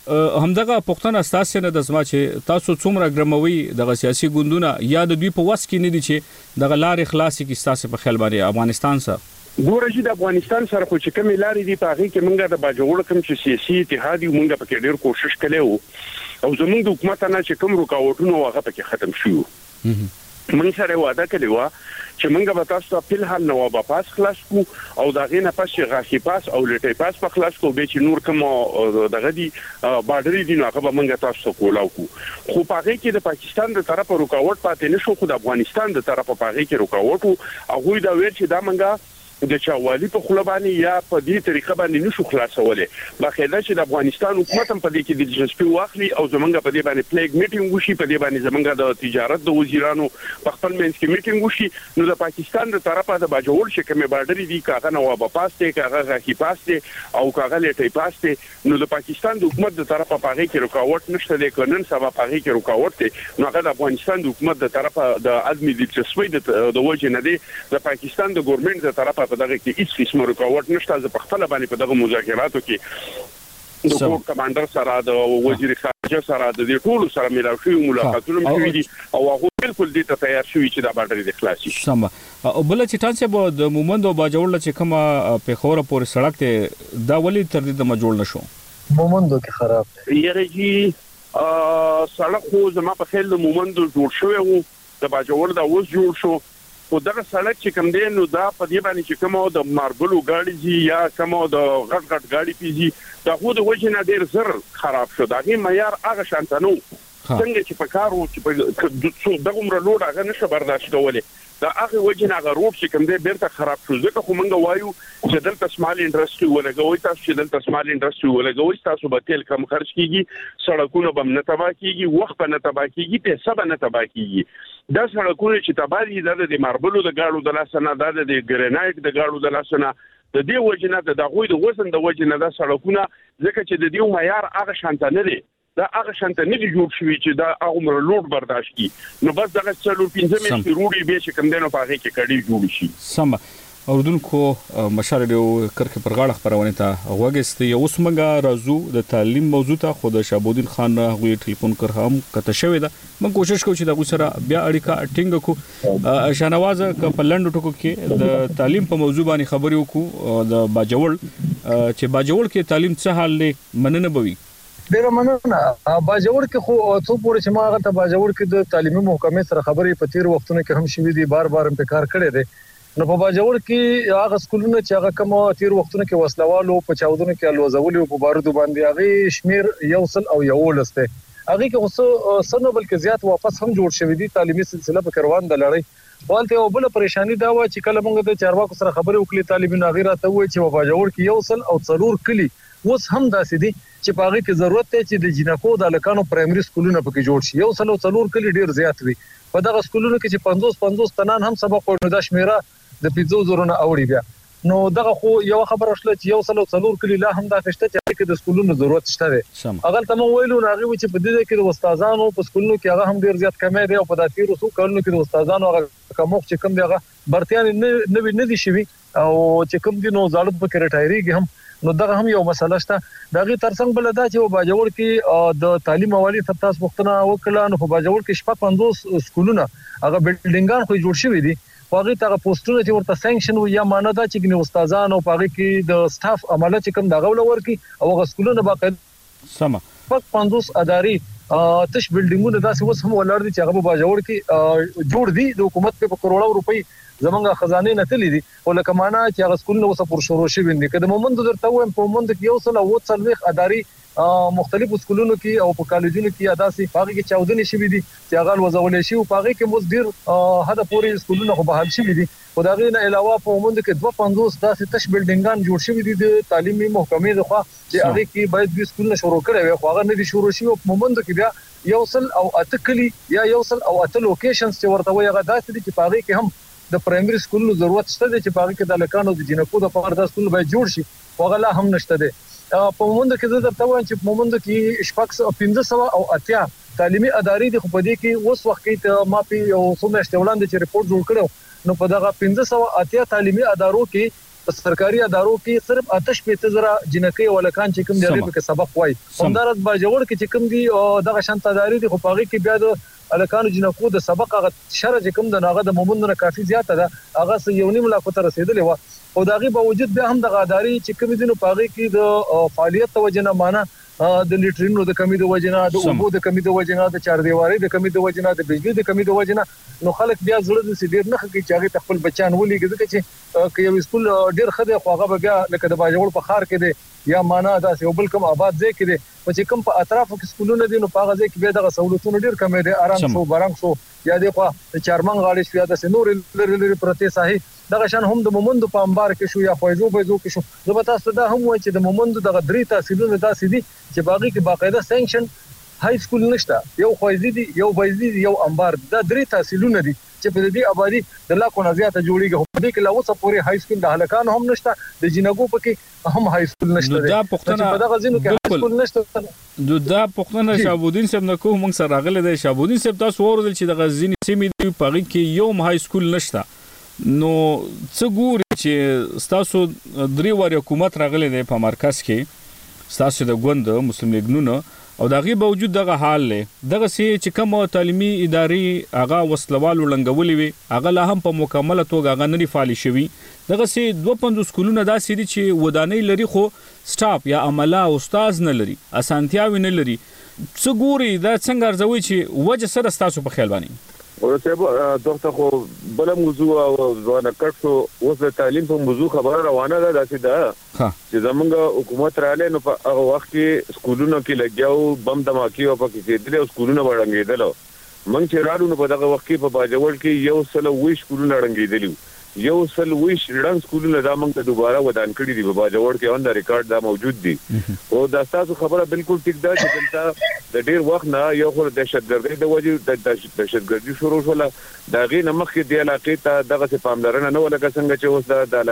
همدغه پښتنه استاسه نه د زما چې تاسو څومره ګرموي د سیاسي ګوندونه یا د دوی په واس کې نه دي چې د لارې خلاصي کې استاسه په خیال باندې افغانستان سره ګوره چې د افغانستان سره خو چې کومې لارې دي په هغه کې موږ د باجوړ کوم چې سیاسي اتحاد یو موږ په کې ډېر کوشش کړو او زموږ د حکومت نه چې کوم رکاوټونه هغه په کې ختم شو موږ سره وعده کړې و چې موږ به تاسو ته په حال نواب پاس خلاص کو او دا غینه پس غاخي پاس او لټي پاس په خلاص کو به چې نور کوم دغه دي بارډري دي نو هغه به موږ تاسو کولاو کو خو په هغه کې د پاکستان د طرفه رکاوټ پاتې نشو خو د افغانستان د طرفه په هغه کې رکاوټ او هغه دا ویل چې دا موږ د چاوالي په خلبانی یا په دې طریقه باندې نشو خلاصولې باقاعده چې د افغانستان حکومت هم په دې کې د دلچسپي واخلي او زمونږ په دې باندې پلیګ میټینګ وشي په دې باندې زمونږ د تجارت د وزیرانو په خپل منځ کې میټینګ وشي نو د پاکستان د طرفه د باجوړ چې کومه بارډري دي کاغه نواب پاس ته کاغه غاخي پاس ته او کاغه لټي پاس ته نو د پاکستان د حکومت د طرفه په هغه کې رکاوټ نشته د قانون سبا په هغه کې رکاوټ ته نو هغه د افغانستان د حکومت د طرفه د ادمي دلچسپي د وجه نه دی د پاکستان د ګورنمنت د طرفه په دغه کې هیڅ قسم رکاوټ نشته ز په خپل باندې په دغه مذاکراتو کې د کور کمانډر سره د وزیر خارجه سره د دې ټولو سره ملاو شوی ملاقاتونه شوي دي او هغه بالکل دې ته تیار شوی چې د باندې د خلاصي سم او بل چې تاسو به د مومند او باجوړ چې کومه په خوره پورې سړک ته دا ولي تر دې د مجوړ نشو مومندو کې خراب یره جی سړک خو زما په خیال د مومندو جوړ شوی وو د باجوړ دا اوس جوړ شو خو دا سړک چې کوم دی نو دا په دې باندې چې کومه د ماربلو گاډي جی یا کومه د غټ غټ گاډي پیږي دا خو د وجه نه ډیر زر خراب شو دا غي معیار هغه شانته نو څنګه چې په کارو چې په دغه عمر لوړ هغه نشه برداشت کولای دا هغه وجه نه هغه روډ چې کوم دی بیرته خراب شو ځکه خو مونږ وایو چې دلته سمال انډستری ولګوي تاسو چې دلته سمال انډستری ولګوي تاسو به تیل کم خرج کیږي سړکونه به نه تباہ کیږي وخت به نه تباہ کیږي پیسې به نه تباہ کیږي دا سړکونه چې تباہ دي د ماربلو د گاړو د لاسنه د ګرینایټ د گاړو د لاسنه د دې وجه نه د غوي د وزن د وجه نه د سړکونه ځکه چې د دې معیار هغه شانته نه دی دا هغه شانته نه دی جوړ شوی چې دا عمر لوړ برداشت کی نو بس دغه څلور پنځه مې روړي به چې کوم دنه پاغه کې کډی جوړ شي سم اوردونکو مشال ډیو کرکه پر غاړه خبرونه ته وګست یو سمګه رازو د تعلیم موضوع ته خود شابودین خان غوي ټلیفون کړ هم کته شوې ده من کوشش کوم چې دا سره بیا اړیکه ټینګ کو شاهنواز ک پلند ټکو کې د تعلیم په موضوع باندې خبرې وکړو د باجوړ چې باجوړ کې تعلیم څه حال لې مننه بوي ډیره مننه باجوړ کې خو څو پورې چې ما هغه ته باجوړ کې د تعلیمي محکمې سره خبرې په تیر وختونو کې هم شوې دي بار بار هم کار کړی دی نو په باجوړ کې هغه سکولونه چې هغه کوم تیر وختونو کې وسلوالو په چاودنو کې الوزولي په بارودو باندې هغه شمیر یو سل او یو لسته هغه کې اوس سنو بلکې زیات واپس هم جوړ شوې دي تعلیمي سلسله په کاروان د لړۍ والته او بل پریشانی دا و چې کله موږ د چارواکو سره خبرې وکړې تعلیمي ناغیره ته وایي چې په باجوړ کې یو سل او څلور کلی اوس هم داسې دي چې په هغه کې ضرورت دی چې د جنکو د لکانو پرایمري سکولونه پکې جوړ شي یو سل او څلور کلی ډیر زیات وي په دغه سکولونو کې چې پنځوس پنځوس تنان هم سبق ورنه د شمیره د پنځو زرونه اوړي بیا نو دغه خو یو خبره شله چې یو سل او څلور کلی لا هم دا خشته چې د سکولونو ضرورت شته دی اگر تم ویلو ناغي چې په دې کې د استادانو په سکولونو کې هغه هم ډیر زیات کمی دی او په داتیرو سو کولونو کې د استادانو هغه کومخ چې کم دی هغه برتيان نه نه دي شوی او چې کم دي نو زالب په ریټایریږي هم نو دغه هم یو مسله شته دغه ترڅنګ بل دا چې باجوړ کې د تعلیم والی تاسو وختونه وکړه نو په باجوړ کې شپږ پنځوس سکولونه هغه بلډینګان خو جوړ شوی دي هغه ته پوسټونه چې ورته سانکشن وي یا مانه دا چې ګنې استادان او پاره کې د سټاف عمله چې کوم دغه ولور کې او هغه سکولونه باقاعده سم شپږ پنځوس اداري تش بلډینګونه داسې وس هم ولر دي چې هغه باجوړ کې جوړ دي د حکومت په کروڑو روپۍ زمونږه خزانه نه تللی دي ولکه معنا چې هغه سکولونه اوسه پر شروع شوي دي کله مومند درته وایم په مومند کې یو سل او څلويخ اداري مختلفو سکولونو کې او په کالجونو کې اداسي هغه کې چاودنې شوي دي چې هغه وزولې شي او هغه کې موږ ډیر هدا پوری سکولونه خو بحال شوي دي خدای نه علاوه په مومند کې دوه پنځوس داسې تش بلډینګان جوړ شوي دي د تعلیمي محکمې لخوا چې هغه کې باید د سکولونه شروع کړي وي خو هغه نه دي شروع شوي په مومند کې بیا یو سل او اته کلی یا یو سل او اته لوکیشنز چې ورته وي هغه داسې دي چې هغه کې هم د پرایمري سکولونو ضرورت شته چې په هغه کې د لکانو د جنکو د پاره د سکول به جوړ شي هغه لا هم نشته دي په مومند کې زه درته وایم چې په مومند کې شپږ پنځه سوه او اتیا تعلیمي ادارې د خو په دې کې اوس وخت کې ما په یو څو میاشتې وړاندې چې ریپورت جوړ کړو نو په دغه پنځه سوه اتیا تعلیمي ادارو کې سرکاري ادارو کې صرف آتش په تزرا جنکې ولکان چې کوم دی په سبق وای همدارس باجوړ کې چې کوم دی دغه شان تداري دي خو پاغي کې بیا د الکانو جنکو د سبق هغه شر چې کوم د ناغه د مومندونه کافي زیاته ده هغه یو نیم لا کوته رسیدلې و او دغه باوجود بیا هم د غاداری چې کوم دي نو پاغي کې د فعالیت توجنه معنا د لیټرینو د کمی د وجنه د اوبو د کمی د وجنه د چار دیواري د کمی د وجنه د بجلی د کمی د وجنه نو خلک بیا زړه د سیډیر نه کوي چې هغه خپل بچان ولېږي ځکه چې که یو سکول ډیر خده خو هغه بیا لکه د باجوړ په خار کې دی یا معنا داسې یو بل کوم آباد ځای کې دی چې کوم په اطرافو کې سکولونه دي نو په هغه ځای کې بیا دغه سہولتونه ډیر کم دي آرام سو بارنګ سو یا د خو چارمنګ غاړي شو یا د نور لري لري پرته ساحي دغه شان هم د مومندو په انبار کې شو یا خوځو بيزو کې شو زه به تاسو دا هم وایي چې د مومندو دغه درې تحصیلونه داسې دي چې باقي کې باقاعده سانکشن های سکول نشته یو خوځي دي یو بيزي یو انبار دا درې تحصیلونه دي چې په دې آبادی د لاکو نه زیاته جوړیږي په دې کې لا اوسه پورې های سکول د هلکان هم نشته د جنګو پکې هم های سکول نشته دا پښتنه په دغه ځینو کې های سکول نشته دا پښتنه شابودین صاحب نه کوم موږ سره راغله د شابودین صاحب تاسو ورول چې د غزنی سیمې دی په کې یو های سکول نشته نو څه ګوري چې تاسو درې واره حکومت راغله د په مرکز کې تاسو د ګوند مسلم لیگ نو او دغه باوجود دغه حال له دغه سي چې کوم تعلیمي ادارې هغه وسلوال ولنګولې وي هغه لا هم په مکمله توګه هغه نه فعال شوي دغه سي دوه پنځوس سکولونه داسې دي چې ودانۍ لري خو سټاف یا عمله او استاد نه لري اسانتیاوي نه لري څه ګوري دا څنګه ارزوي چې وجه سره تاسو په خیال باندې ورته دوه خو بل موضوع او ځوانه کټو اوس د تعلیم په موضوع خبره روانه ده داسې ده چې زمونږ حکومت رااله نو په هغه وخت کې سکولونو کې لګیاو بم دماکي او پکې کېدل او سکولونه وړاندېدل مونږ چې راړو نو په دغه وخت کې په باجوړ کې یو سل ویش سکولونه وړاندېدل یو سل ویش رنګ سکولونه دا مونږ ته دوباره ودان کړی دي په باجوړ کې اون دا ریکارډ دا موجود دي او دا تاسو خبره بالکل ټیک ده چې دلته د ډیر وخت نه یو خو دهشتګردي د وجې د دهشتګردي شروع شول دا غي نمخ کې د علاقې ته دغه څه پاملرنه نه ولکه څنګه چې اوس د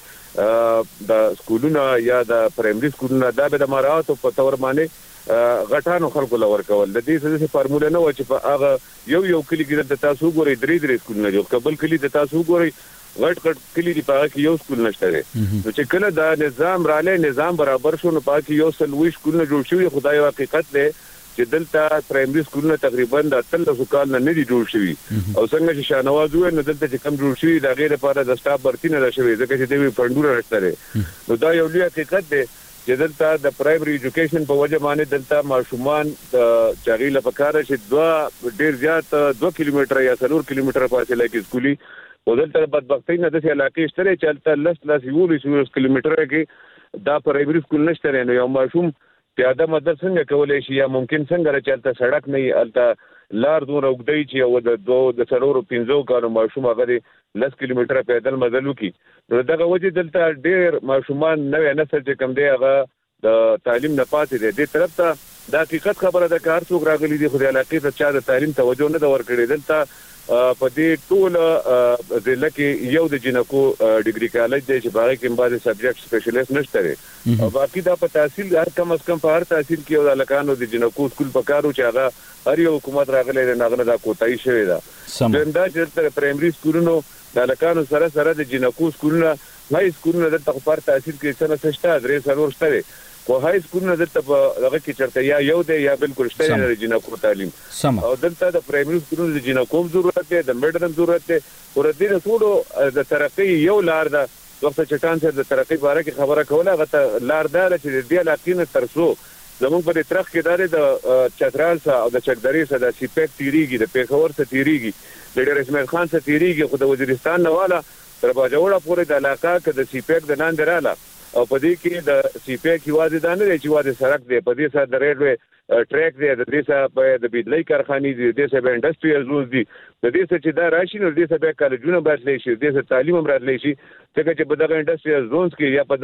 علاقې د سکولونه یا د پرایمري سکولونه دا به د مراتب په تور باندې غټانو خلکو لور کول د دې څه فارموله نه و چې په هغه یو یو کلی کې د تاسو ګوري درې درې سکولونه جوړ قبل کلی د تاسو ګوري غټ غټ کلی دی په کې یو سکول نشته نو چې کله دا نظام رااله نظام برابر شو نو په کې یو سلوي سکولونه جوړ شوی خدای حقیقت دی چې دلته پرایمري سکولونه تقریبا د تلسو کال نه نه جوړ شوی او څنګه چې شانواز وې نو دلته چې کم جوړ شوی دا غیر لپاره د سټاف برتی نه شوی ځکه چې دوی پندوره راځي نو دا یو لوی حقیقت دی چې دلته د پرایمري ایجوکیشن په وجه باندې دلته ماشومان د چاغي لپاره چې دوه ډیر زیات دوه کیلومتر یا څلور کیلومتر فاصله کې سکولي ودلته بدبختۍ نه د علاقې شته چې تل لس لس یو کیلومتر کې دا پرایمري سکول نشته نو یو ماشوم پیاده مدد څنګه کولای شي یا ممکن څنګه راچلته سړک نه الته لار دون اوګدای چې یو د دوه د څلورو پنځو کارو ماشوم هغه لس کیلومتر پیدل مزل وکي نو دغه وجه دلته ډېر ماشومان نوې نسل چې کم دی هغه د تعلیم نه پاتې دي د طرف ته د حقیقت خبره ده کار څوک راغلي دي خو د علاقې ته چا د تعلیم توجه نه دا ورکړي دلته په دې ټول ضلع کې یو د جنکو ډیګري کالج دی چې باغې کې بعضي سبجیکټ سپیشلیست نشته او باقي دا په تحصیل هر کم از کم په هر تحصیل کې یو د لکانو د جنکو سکول په کارو چې هغه هر یو حکومت راغلی دی نغنه دا کوتای شوی دا دا چې پرایمري سکولونو د لکانو سره سره د جنکو سکولونه هاي سکولونه د تخپار تحصیل کې څنګه سشته درې سرور شته خو هاي سکولونه دلته په هغه کې چرته یا یو دی یا بالکل شته نه جنکو تعلیم او دلته د پرایمري سکولونو د جنکو ضرورت دی د میډرن ضرورت دی ورته د ټولو د ترقی یو لار ده وخت چټان سره د ترقی باره کې خبره کوله غته لار ده چې د علاقې نه ترسو زموږ په ترخ کې داري د چترال سره او د چکدري سره د سیپک تیریږي د پیښور سره تیریږي د ډیر اسماعیل خان سره تیریږي خو د وزیرستان نه والا تر باجوړه پورې د علاقې کې د سیپک د نن دراله او په دې کې د سیپک یوازې د نه چې یوازې سړک دی په دې سره د ریلوي ټریک دی د دې سره په د بجلی کارخانې دي د دې سره د انډستریال زونز دي د دې سره چې دا راشي نو د دې سره کالجونه براتلی شي د دې سره تعلیم هم راتلی شي څنګه چې په دغه انډستریال زونز کې یا په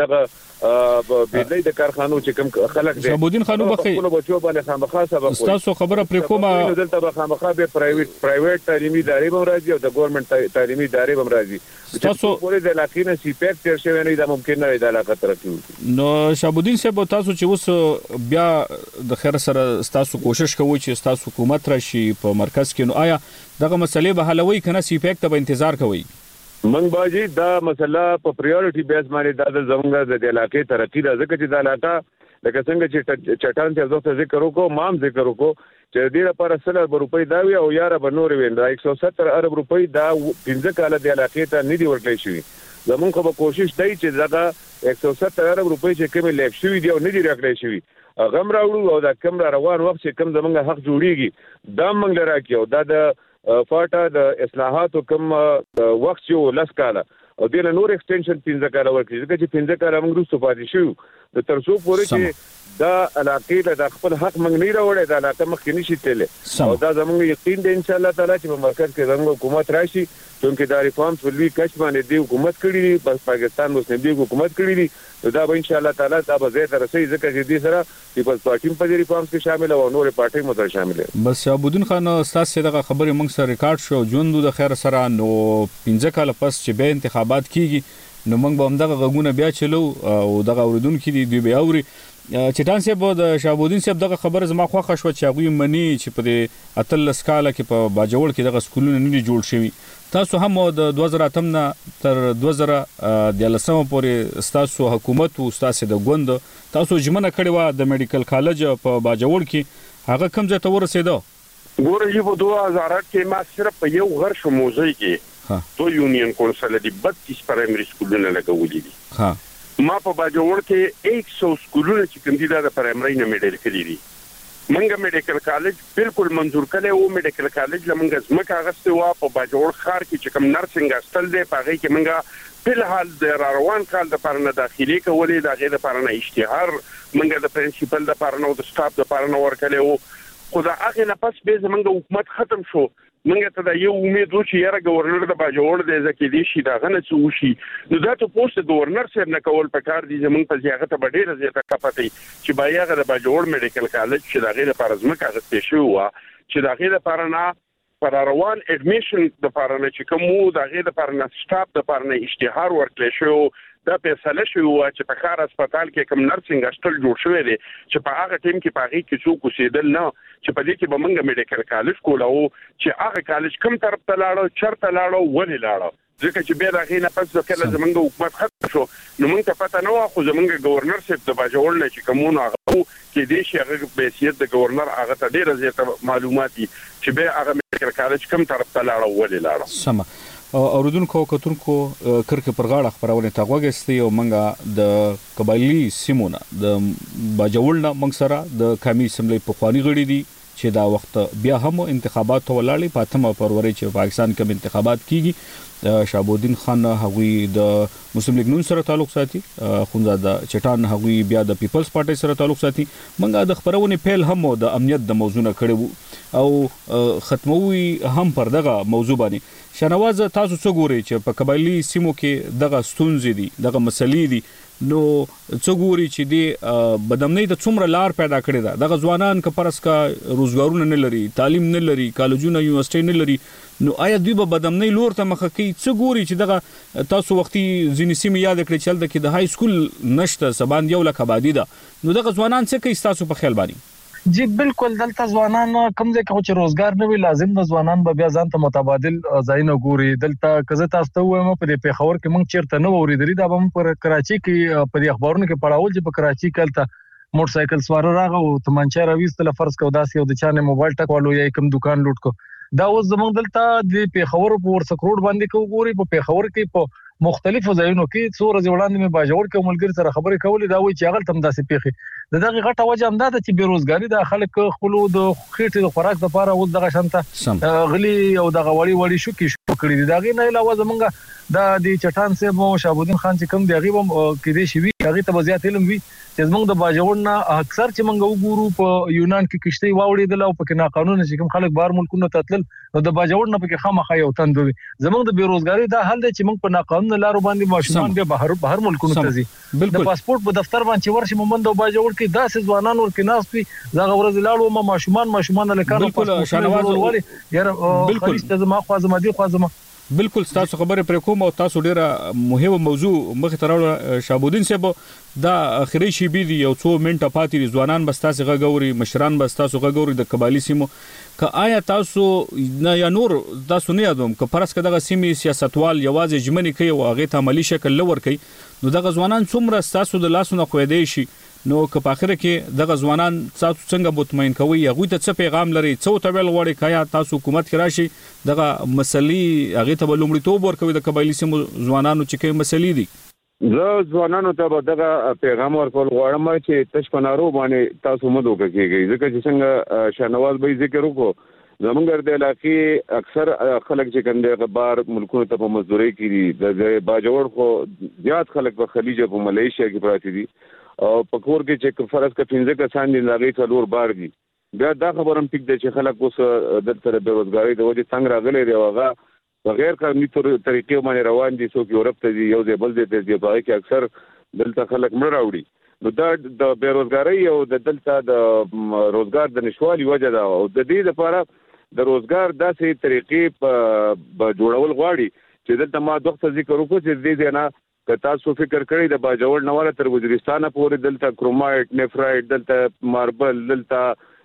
دغه بجلی د کارخانو چې کوم خلک دي شابودین خانو بخي خپل بچو باندې خامخا سبق تاسو خبره پر کومه دلته به خامخا به پرایویټ پرایویټ تعلیمي ادارې هم راځي او د ګورنمنت تعلیمي ادارې هم راځي تاسو پورې د علاقې نه سیپک تر شوی نه دا ممکن نه د علاقې ترقی نو شابودین صاحب تاسو چې اوس بیا د خیر سره تاسو کوشش کوئ چې تاسو حکومت راشي په مرکز کې نو آیا دغه مسلې به حلوي کنه سیپک ته به انتظار کوئ من باجی دا مسله په پریورټي بیس باندې دا د زمونږ د علاقې ترقی د ځکه چې د علاقه لکه څنګه چې چټان ته ځو ته ذکر وکړو مام ذکر وکړو چې ډیره پر سل روپۍ دا وی او یاره بنور وین دا یک سو ستر ارب روپۍ دا پنځه کال د علاقې ته نه دی ورکړی شوی زمونږ خو به کوشش دی چې دا یک سو ستر ارب روپۍ چې کوم لیف شوی دی او نه دی راکړی شوی غم راوړو او دا کم را روان وخت چې کم زمونږ حق جوړیږي دا موږ لراکیو دا د فاټا د اصلاحاتو کوم وخت یو لاس کاله او د نور ایکسټنشن پنځه کاله ورکړي ځکه چې پنځه کاله موږ رسو پاتې شو د ترسو پورې چې دا علاقې د خپل حق موږ نه راوړی دا علاقه مخکې نشي تللی او دا زموږ یقین دی ان شاء الله تعالی چې په مرکز کې زموږ حکومت راشي چونکې دا ریفارمز په لوی کچ باندې دی حکومت کړی دی بس پاکستان مسلم لیگ حکومت کړی دی دا به ان شاء الله تعالی دا به زیات رسي ځکه چې دې سره پیپلز پارټي په دې ریفارمز کې شامل او نور پارټي مو سره شامل دي بس شهابالدین خان تاسو دغه خبرې موږ سره ریکارډ شو ژوند د خیر سره نو پنځه کال پس چې به انتخابات کیږي نو موږ به هم دغه غوونه بیا چلو او دغه اوریدونکو دي دوی بیا اوري چټان صاحب د شهابالدین صاحب دغه خبره زما خوښه شو چې هغه منی چې په دې اتل سکاله کې په باجوړ کې دغه سکولونه نه جوړ شوي تاسو هم د دوه زره اتم نه تر دوه زره دیارلسم پورې تاسو حکومت او تاسو د غوند تاسو جمنه کړی و د میډیکل کالج په باجوړ کې هغه کوم ځای ته ورسېدو ګوره چې په دوه هزار کې ما صرف په یو غر شو موزي کې تو یونین کونسل دی بتیس پرایمري سکولونه لګولې دي ها ما په باجوړ کې سو سکولونه چې کوم دي د پرایمري نه میډل کړی دي منګه میډیکل کالج بالکل منظور کړي او میډیکل کالج لمنګه زمکه غسته وا په باجوړ خار کې چې کوم نرسنګ استل دی په هغه کې منګه په حال د روان کال د پرنه داخلي کولې د غیر د پرنه اشتهار منګه د پرنسپل د پرنه او د سټاف د پرنه ورکړي او خدا هغه نه پس به زمنګه حکومت ختم شو منګه ته دا یو امید و چې یاره گورنر د باجوړ د ځکه دي شي دا غنه څه وشي نو دا ته پوسټ گورنر سره نه کول پکار دي زمونږ په ځای ته ډیره زیاته کپاتي چې بایغه د باجوړ میډیکل کالج چې دا غیر پرزمکه غته شو چې دا غیر پرنا پر روان اډمیشن د پرنا چې کومو دا غیر پرنا سټاف د پرنا اشتهار ورکړل شو دا فیصله شو چې په خار هسپتال کې کوم نرسنګ هاسټل جوړ شوی دی چې په هغه ټیم کې پاغي کې څوک اوسېدل نه چې په دې کې به موږ میډیکل کالج کولاو چې هغه کالج کوم طرف ته لاړو چرته لاړو ولې لاړو ځکه چې به راغی نه پس کله زمونږ حکومت ختم شو نو موږ ته پته نه و خو زمونږ گورنر صاحب د باجوړ نه چې کومونه هغه کې دې شي هغه په حیثیت د گورنر هغه ته ډیره زیاته معلومات دي چې به هغه میډیکل کالج کوم طرف ته لاړو ولې لاړو سم اوردونکو کتونکو کرکه پر غاړه خبرونه تا غوګستي او منګه د قبایلی سیمونه د باجوړ نه منګ سره د کمی سملې په خواني غړي دي چې دا وخت بیا هم انتخابات ولاړې په اتمه فروری چې پاکستان کې انتخابات کیږي شهابالدین خان هغوی د مسلم لیگ نون سره تعلق ساتي خونزاده چټان هغوی بیا د پیپلز پارټي سره تعلق ساتي منګه د خبرونه پیل هم د امنیت د موضوع نه کړو او ختموي هم پر دغه موضوع باندې شنواز تاسو څه ګوري چې په قبایلی سیمو کې دغه ستونزې دي دغه مسلې دي نو څه ګوري چې دی بدمنۍ د څومره لار پیدا کړې ده دغه ځوانان که پرس کا روزګارونه نه لري تعلیم نه لري کالجونه یونیورسيټي نه لري نو آیا دوی به بدمنۍ لور ته مخه کوي څه ګوري چې دغه تاسو وختي ځینې سیمې یاد کړئ چې دلته کې د های سکول نشته سبان یو لک آبادی ده نو دغه ځوانان څه کوي تاسو په خیال باندې جی بالکل دلته ځوانان کوم ځای کې چې روزګار نه وي لازم د ځوانان به بیا ځان ته متبادل ځایونه ګوري دلته کزه تاسو ته وایم په پیښور کې موږ چیرته نه وریدلی دا به پر کراچي کې په اخبارونو کې پڑھاول چې په کراچي کې تلته موټر سایکل سوار راغو او تمانچه راويستله فرض کو داسې او د چانه موبایل ټکوالو یا کوم دکان لوټ کو دا اوس زمونږ دلته د پیښور په ورسک روډ باندې کو ګوري په پیښور کې په مختلفو ځایونو کې څو ورځې وړاندې مې باجوړ کې ملګری سره خبرې کولې دا وایي چې هغه تم داسې پیښې د دغه غټه وجه هم دا ده چې بیروزګاری د خلک خپل د خېټې د خوراک لپاره اوس دغه شانته غلي او دغه وړي وړي شو کې شو کړی دي دغه نه علاوه زمونږ د دې چټان صاحب او شهابالدین خان چې کوم دی هغه هم کې دي شي هغه ته زیات علم وي چې زمونږ د باجوړ نه اکثر چې موږ وګورو په یونان کې کشتۍ واوړېدل او په کې ناقانونه چې کوم خلک بهر ملکونو ته تلل نو د باجوړ نه پکې خامخا یو تند وي زمونږ د بیروزګاری دا حل دی چې موږ په ناقانونه لارو باندې ماشومان به بهر بهر ملکونو ته ځي د پاسپورت په دفتر باندې ورشي مومند او باجوړ کې داسې ځوانان ور کې ناس وي زغه ورځ لاړو ما ماشومان ماشومان له کار بالکل شنواز یاره بالکل ته ما خو زما دي خو زما بالکل تاسو خبره پر کوم او تاسو ډیره مهمه موضوع مخ ته راوړل شابودین صاحب دا اخري شی بي دي یو څو منټه پاتې ځوانان بستاسه غووري مشران بستاسو غووري د قبایلی سیمو که آیا تاسو نه یا نور تاسو نه یادوم که پرس کداغه سیمي سیاستوال یوازې جمنی کوي او هغه ته عملی شکل لور کوي نو دغه ځوانان څومره تاسو د لاسونو خوېدې شي نو که په اخر کې دغه ځوانان تاسو څنګه مطمئن کوي هغه ته څه پیغام لري څو ته ویل غواړي کایا تاسو حکومت کې راشي دغه مسلې هغه ته لومړیتوب ورکوي د قبایلی سیمو ځوانانو چې کوم مسلې دي زه ځوانانو ته دغه پیغام ورکول غواړم چې تاسو په نارو باندې تاسو مو دوکه کیږي ځکه چې څنګه شاهنواز به ذکر وکړو زمونږ د علاقې اکثر خلک چې کنده غبار ملکونو ته په مزدوري کې دي د باجوړ خو زیات خلک په خلیج او ملیشیا کې پراته دي او پکور کې چې فرض کا پنځه کسان دي لاغې څلور بار دي بیا دا خبرم ټیک دی چې خلک اوس د تر بیروزګاری د وجې څنګه راغلي دی هغه بغیر قانوني طریقې باندې روان دي څوک یورپ ته دي یو ځای بل ځای ته دي په کې اکثر دلته خلک مړ راوړي نو دا د بیروزګاری او د دلته د روزګار د نشوالي وجه ده او د دې لپاره د روزګار داسې طریقې په جوړول غواړي چې دلته ما دوه ذکر وکړ چې دې نه که تاسو فکر کړئ د باجوړ نواله تر وزیرستان پورې دلته کرومایټ نیفرایټ دلته ماربل دلته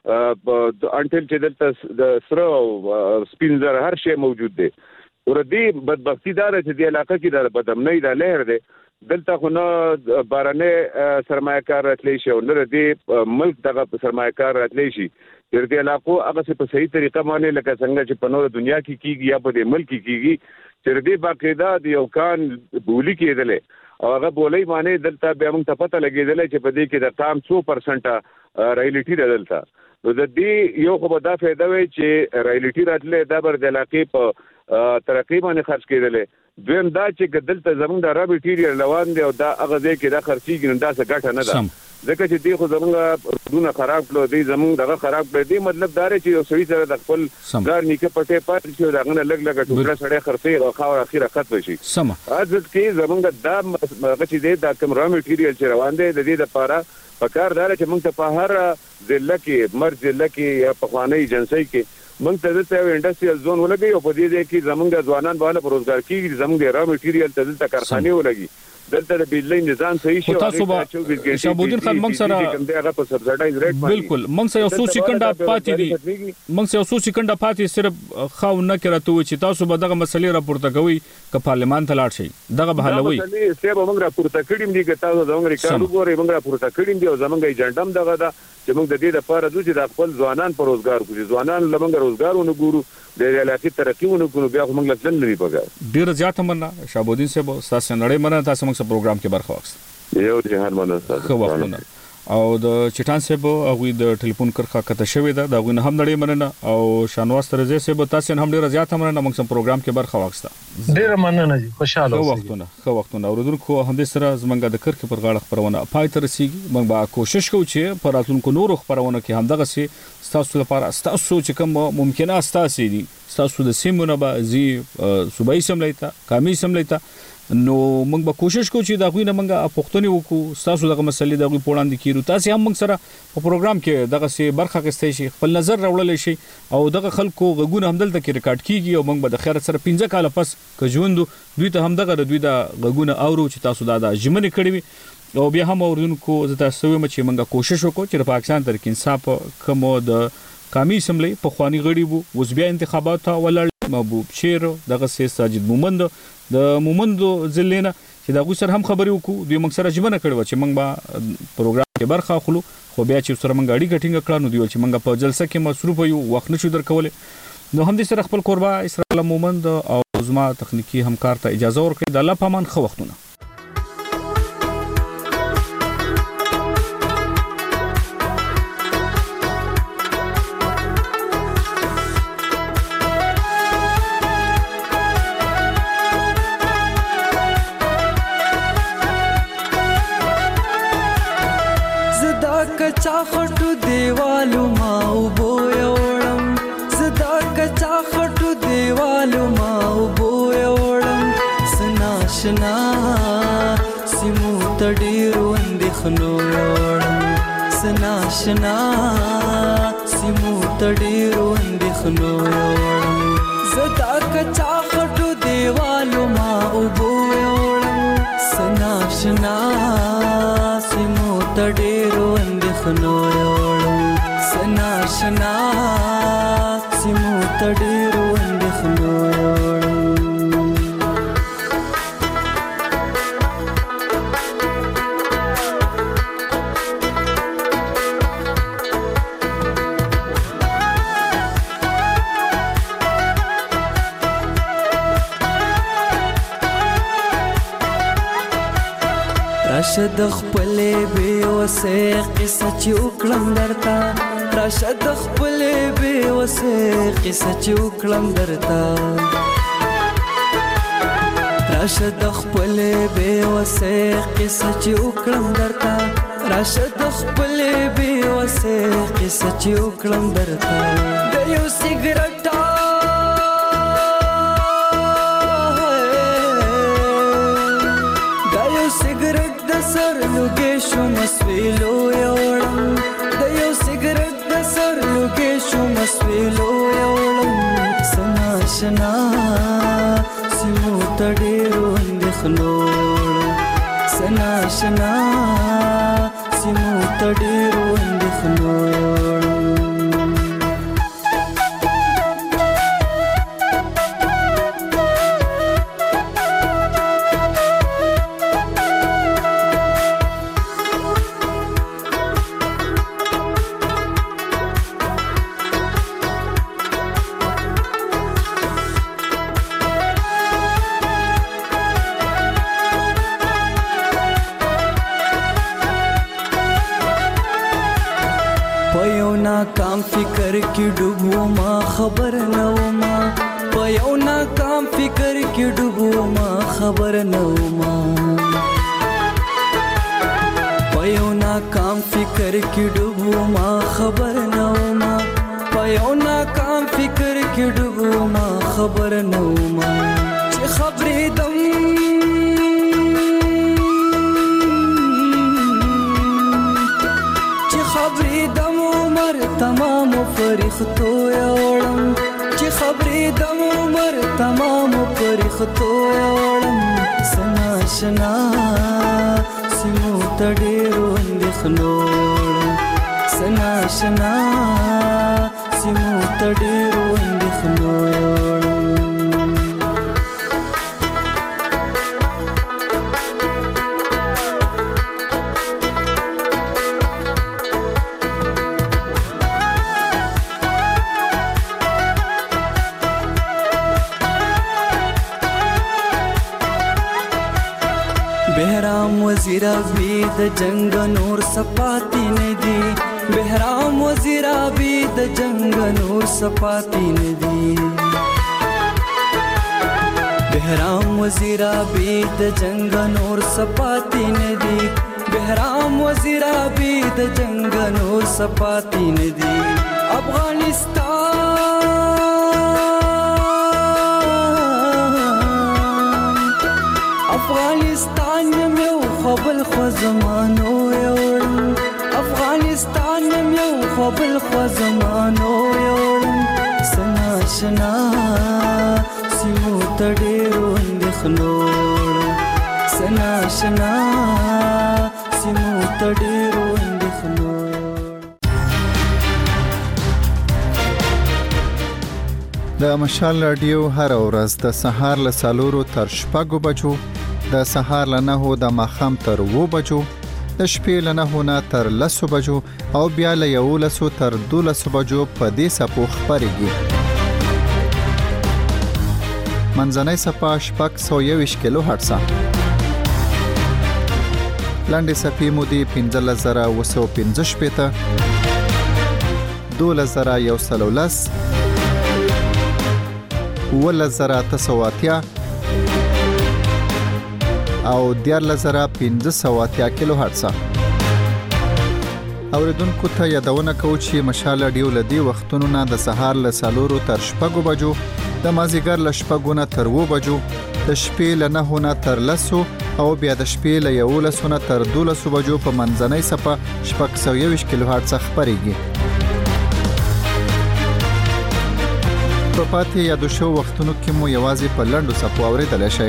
انټل چې دلته د سره سپینزر هر شی موجود دی ورته بدبختی دار چې د علاقې کې د بدامنۍ د لهر دی دلته خو نه بارانه سرمایه‌کار راتلی شي او نه د ملک دغه سرمایه‌کار راتلی شي د دې علاقو هغه په صحیح طریقه باندې لکه څنګه چې په نور دنیا کې کیږي یا په دې ملک کې کیږي چې دې باقاعده د یو کان بولی کېدلې او هغه بولې باندې دلته به موږ ته پته لګېدل چې په دې کې د تام څو پرسنټه رایلټي دلته نو د دې یو خو به دا فائدہ وي چې رایلټي راتلې دا بر د علاقې په ترقی باندې خرج کېدلې دویم دا چې دلته زموږ د را میټیریل روان دی او دا هغه ځای کې دا خرچيږي نو دا څه ګټه نه ده ځکه چې دی خو زموږ دونه خراب کړو دی زموږ دغه خراب کړی دی مطلب دا دی چې یو سړي سره د خپل ګار نیکه پټه پاتې شي دا غنه لګ لګ ټوکړه سړی خرڅي او خاور اخیره ختم شي سم اځت کې زموږ دا هغه چې دی دا کوم را میټیریل چې روان دی د دې لپاره پکار دار چې موږ ته په هر ضلع کې مرز ضلع کې یا په خوانی ایجنسی کې موږ ته د یو انډستریال زون ولګي او په دې ځای کې زموږ ځوانان به له روزګار کېږي زموږ را میټیریل ته دلته کارخانه ولګي دلته د بجلی نظام صحیح شو تاسو به شابودین خان موږ سره هغه په سبسایډایز ریټ باندې بالکل موږ سره یو څو سکند پاتې دي موږ سره یو څو سکند پاتې صرف خاو نه کړته و چې تاسو به دغه مسلې راپورته کوي ک پارلمان ته لاړ شي دغه به حلوي څه به موږ راپورته کړیم دي که تاسو زموږ ریکارډ وګورئ موږ راپورته کړیم دي او زموږ ایجنډم دغه دا چې موږ د دې لپاره دوی د خپل ځوانان پر روزګار کوي ځوانان لمنګ روزګارونه ګورو د علاقې ترقیونه کوو بیا موږ لږ لري پګا ډیر زیات مننه شابودین صاحب تاسو نړۍ مننه تاسو موږ په پروګرام کې برخه واخیست یو جهان مننه تاسو وختونه او د چټان صاحب هغه د ټلیفون کرخه کته شوې ده دا غوښنه هم نړۍ مننه او شانواز ترزه صاحب تاسو هم ډیر زیات مننه موږ په پروګرام کې برخه واخیست ډیر مننه جی خوشاله اوسئ وختونه خو وختونه اوردونکو هم دې سره زمونږ د کرخه پر غاړه خبرونه پای ته رسیږي موږ به کوشش کوو چې پر راتلونکو نورو خبرونه کې هم دغه سي تاسو لپاره تاسو چې کوم ممکنه تاسو دي تاسو د سیمونه به زی صوبایي سملیتا قومي سملیتا نو موږ به کوشش کوو چې دا غوښنه موږ پښتوني وکړو تاسو دغه مسلې دغه پوړاندې کیرو تاسو هم موږ سره په پروګرام کې دغه سي برخه غستې شي خپل نظر راوړل شي او دغه خلکو غوونه هم دلته کې ریکارډ کیږي او موږ به د خیر سره پنځه کال پس که ژوند دوی ته هم دغه دوی د غوونه اورو چې تاسو دا د جمنې کړی وي او بیا هم اوردونکو زه تاسو وایم چې موږ کوشش وکړو چې د پاکستان تر کې انصاف کومو د قومي اسمبلی په خواني غړي وو اوس بیا انتخابات ولړ محبوب شیر دغه سي ساجد مومند د مومندو ځلینا چې دا غوسر هم خبري وکړو دوی موږ سره ژمنه کړو چې موږ به پروګرام کې برخه اخلو خو بیا چې سره موږ اړیکه ټینګ کړو نو دی چې موږ په جلسه کې مصروف یو وخت نشو درکول نو هم دې سره خپل قربا اسرائیل مومند او زما تخنیکی همکار ته اجازه ورکړي د الله پامان خو وختونه कच्चा खटू देवालू माऊ बोयोड़म सदा कच्चा खटू देवालू माऊ बोयोड़म सनाशना सिमू तडीरो अंदिखलोड़म सनाशना सिमू तडीरो अंदिखलोड़म زدا کچا خټو دیوالو ما اوبو یوړم سناشنا سیمو تډیرو اندخنو یوړم سناشنا سیمو تډیرو اندخنو یوړم راشد خپلې بې وسې قصه چې وکړم درته راشد خپلې بې وسې قصه چې وکړم درته راشد خپلې بې وسې قصه چې وکړم درته راشد خپلې بې وسې قصه چې وکړم درته د یو سیګریټ سیګریټ د سر لوګې شوم سویلو یوړم د یو سیګریټ د سر لوګې شوم سویلو یوړم سناشنا سیمو تډیرو اندخنو سناشنا سیمو تډیرو اندخنو ناکام فکر کی ډوبو ما خبر نو ما په یو ناکام فکر کی ډوبو ما خبر نو ما په یو ناکام فکر کی ډوبو ما خبر نو ما په یو ناکام فکر کی ډوبو ما خبر نو ما چې خبرې دم چې خبرې دم تمام فرښتو یوړم چې خبرې د عمر تمام فرښتو یوړم سناشنا سیمو تډیرو اندخنو سناشنا سیمو تډیرو اندخنو بهرام وزیر ابي د جنگ نور سپاتی ندی بهرام وزیر ابي د جنگ نور سپاتی ندی بهرام وزیر ابي د جنگ نور سپاتی ندی بهرام وزیر ابي د جنگ نور سپاتی ندی افغانستان افغانستان یو خپل خو زمانو یوړم افغانستان یو خپل خو زمانو یوړم سناشنا سیمو تډیرو اندخنو سناشنا سیمو تډیرو اندخنو د مشال رادیو هر ورځ د سهار له څلورو تر شپږو بجو د سهار له نهو د ماښام تر اوو بجو د شپې له نهو نه تر لسو بجو او بیا له یولسو تر دولسو بجو په دې څپو خپرېږي. منځنۍ څپه شپږ سوه یوویشت کیلو هرټزه. لنډې څپې مو دي پنځلس زره اوه سوه پنځه شپېته، دولس زره یو سل او لس، اوولس زره اته سوه اتیا او دیارلس زره پنځه سوه اتیا کیلو هرټزه. اوریدونکو ته یادونه کوو چې مشال رادیو له دې وختونو نه د سهار له څلورو تر شپږو بجو، د مازدیګر له شپږو نه تر اوو بجو، د شپې له نهو نه تر لسو او بیا د شپې له یولسو نه تر دولسو بجو په منځنۍ څپه شپږ سوه یوویشت کیلو هرټزه خپرېږي. په پاتې یادو شو وختونو کې مو یوازې په لنډو څپو اورېدلی شئ.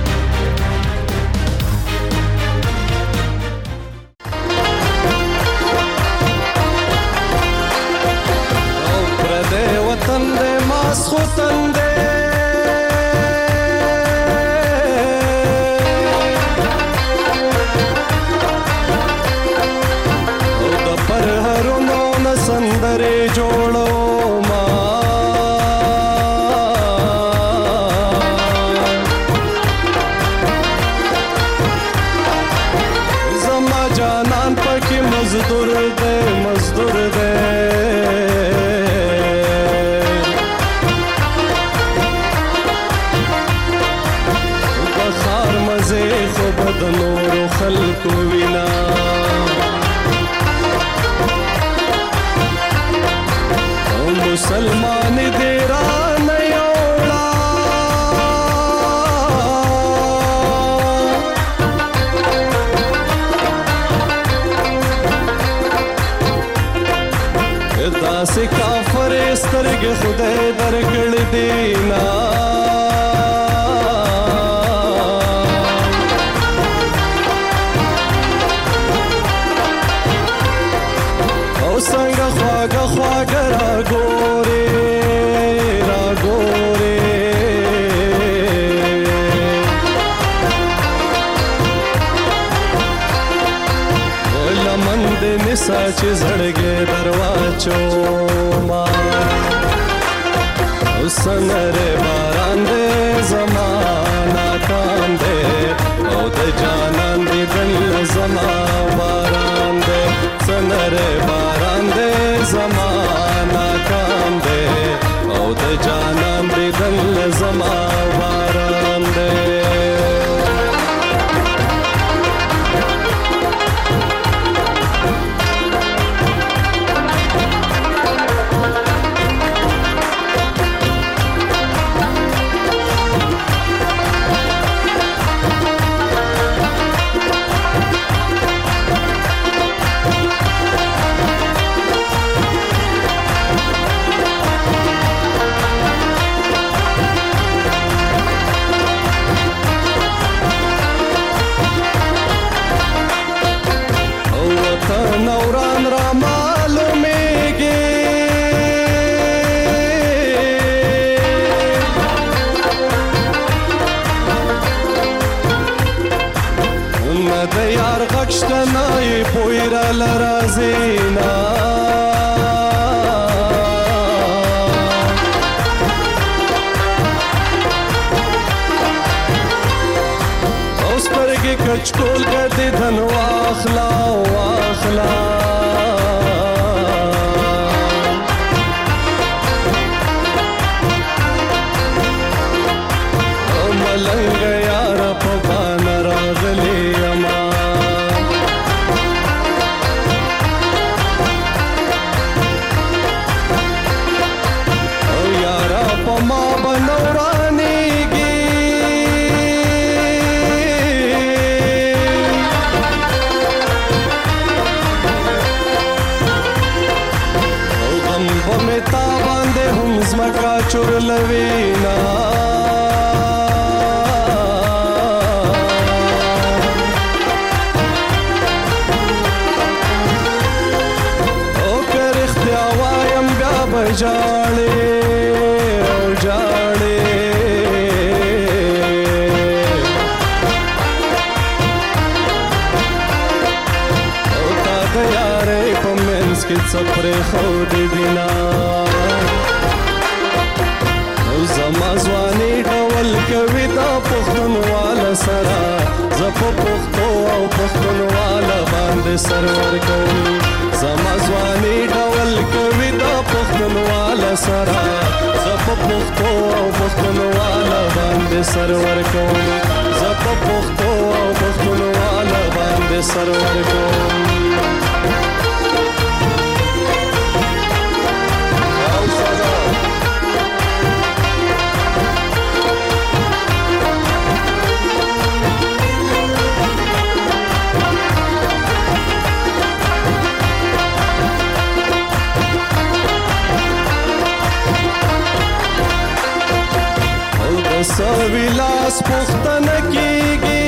مسلمان دیرا نیوڑا داسې کافر سترګې خدای درکړې دینا او څنګه خواږه خواږه را ګورې را ګورې لمن دې نسا چې زړګې درواچو ما سنره باران دې زمانہ کام دې او د جانان دې دل زما باران دې سنره باران دې زمانہ کام دې او د جانان دې دل زما باران دې نوران را معلومیږي نه د یار غږ شته نه یې بوی راله راځي نه او سترګې کچکول کړې دن واخلا واخلا او ملنګ یار په باندې راغلی اما او یار په ما بنورانیږي تا باندې هم زمکا چورلوینا او که رښتیا وایم بیا به ژاړې او ژاړې او تا د یارۍ په منځ کې څه پرېښودې دینه زما ځواني ډول کوي دا پښتونواله سره زه په پښتو او پښتونواله باندې سرور کوم زما ځواني ډول کوي دا پښتونواله سره زه په پښتو او پښتونواله باندې سرور کوم زه په پښتو او پښتونواله باندې سرور کوم سویلاس پختنه کیږي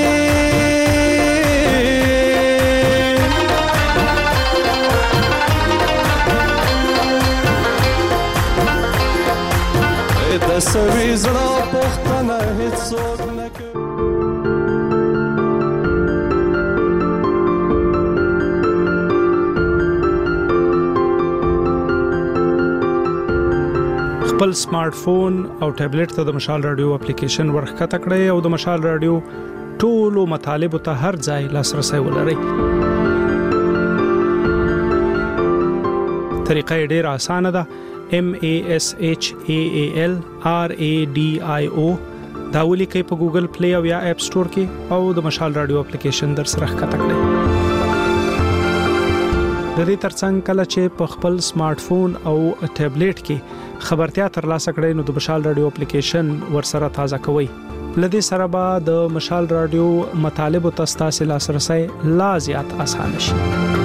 د سوي زړه پختنه هیڅ څوک نه کوي. خپل سمارټ فون او ټابلیټ ته د مشال رادیو اپلیکیشن ورخته کړئ او د مشال رادیو ټولو مطالب ته هر ځای لاسرسي ولرئ. طریقه ډېره اسانه ده. M A S H A A L R A D I O دا ولیکئ په ګوګل پلی او یا اپ سٹور کې او د مشال رادیو اپلیکیشن در سره ښکته کړئ. د دې ترڅنګ کله چې په خپل سمارټ فون او ټابلیټ کې خبرتیا ترلاسه کړئ نو د مشال رادیو اپلیکیشن ورسره تازه کوئ. لدې سره به د مشال رادیو مطالب او تاسو لاسرسي لا زیات اسانه شي.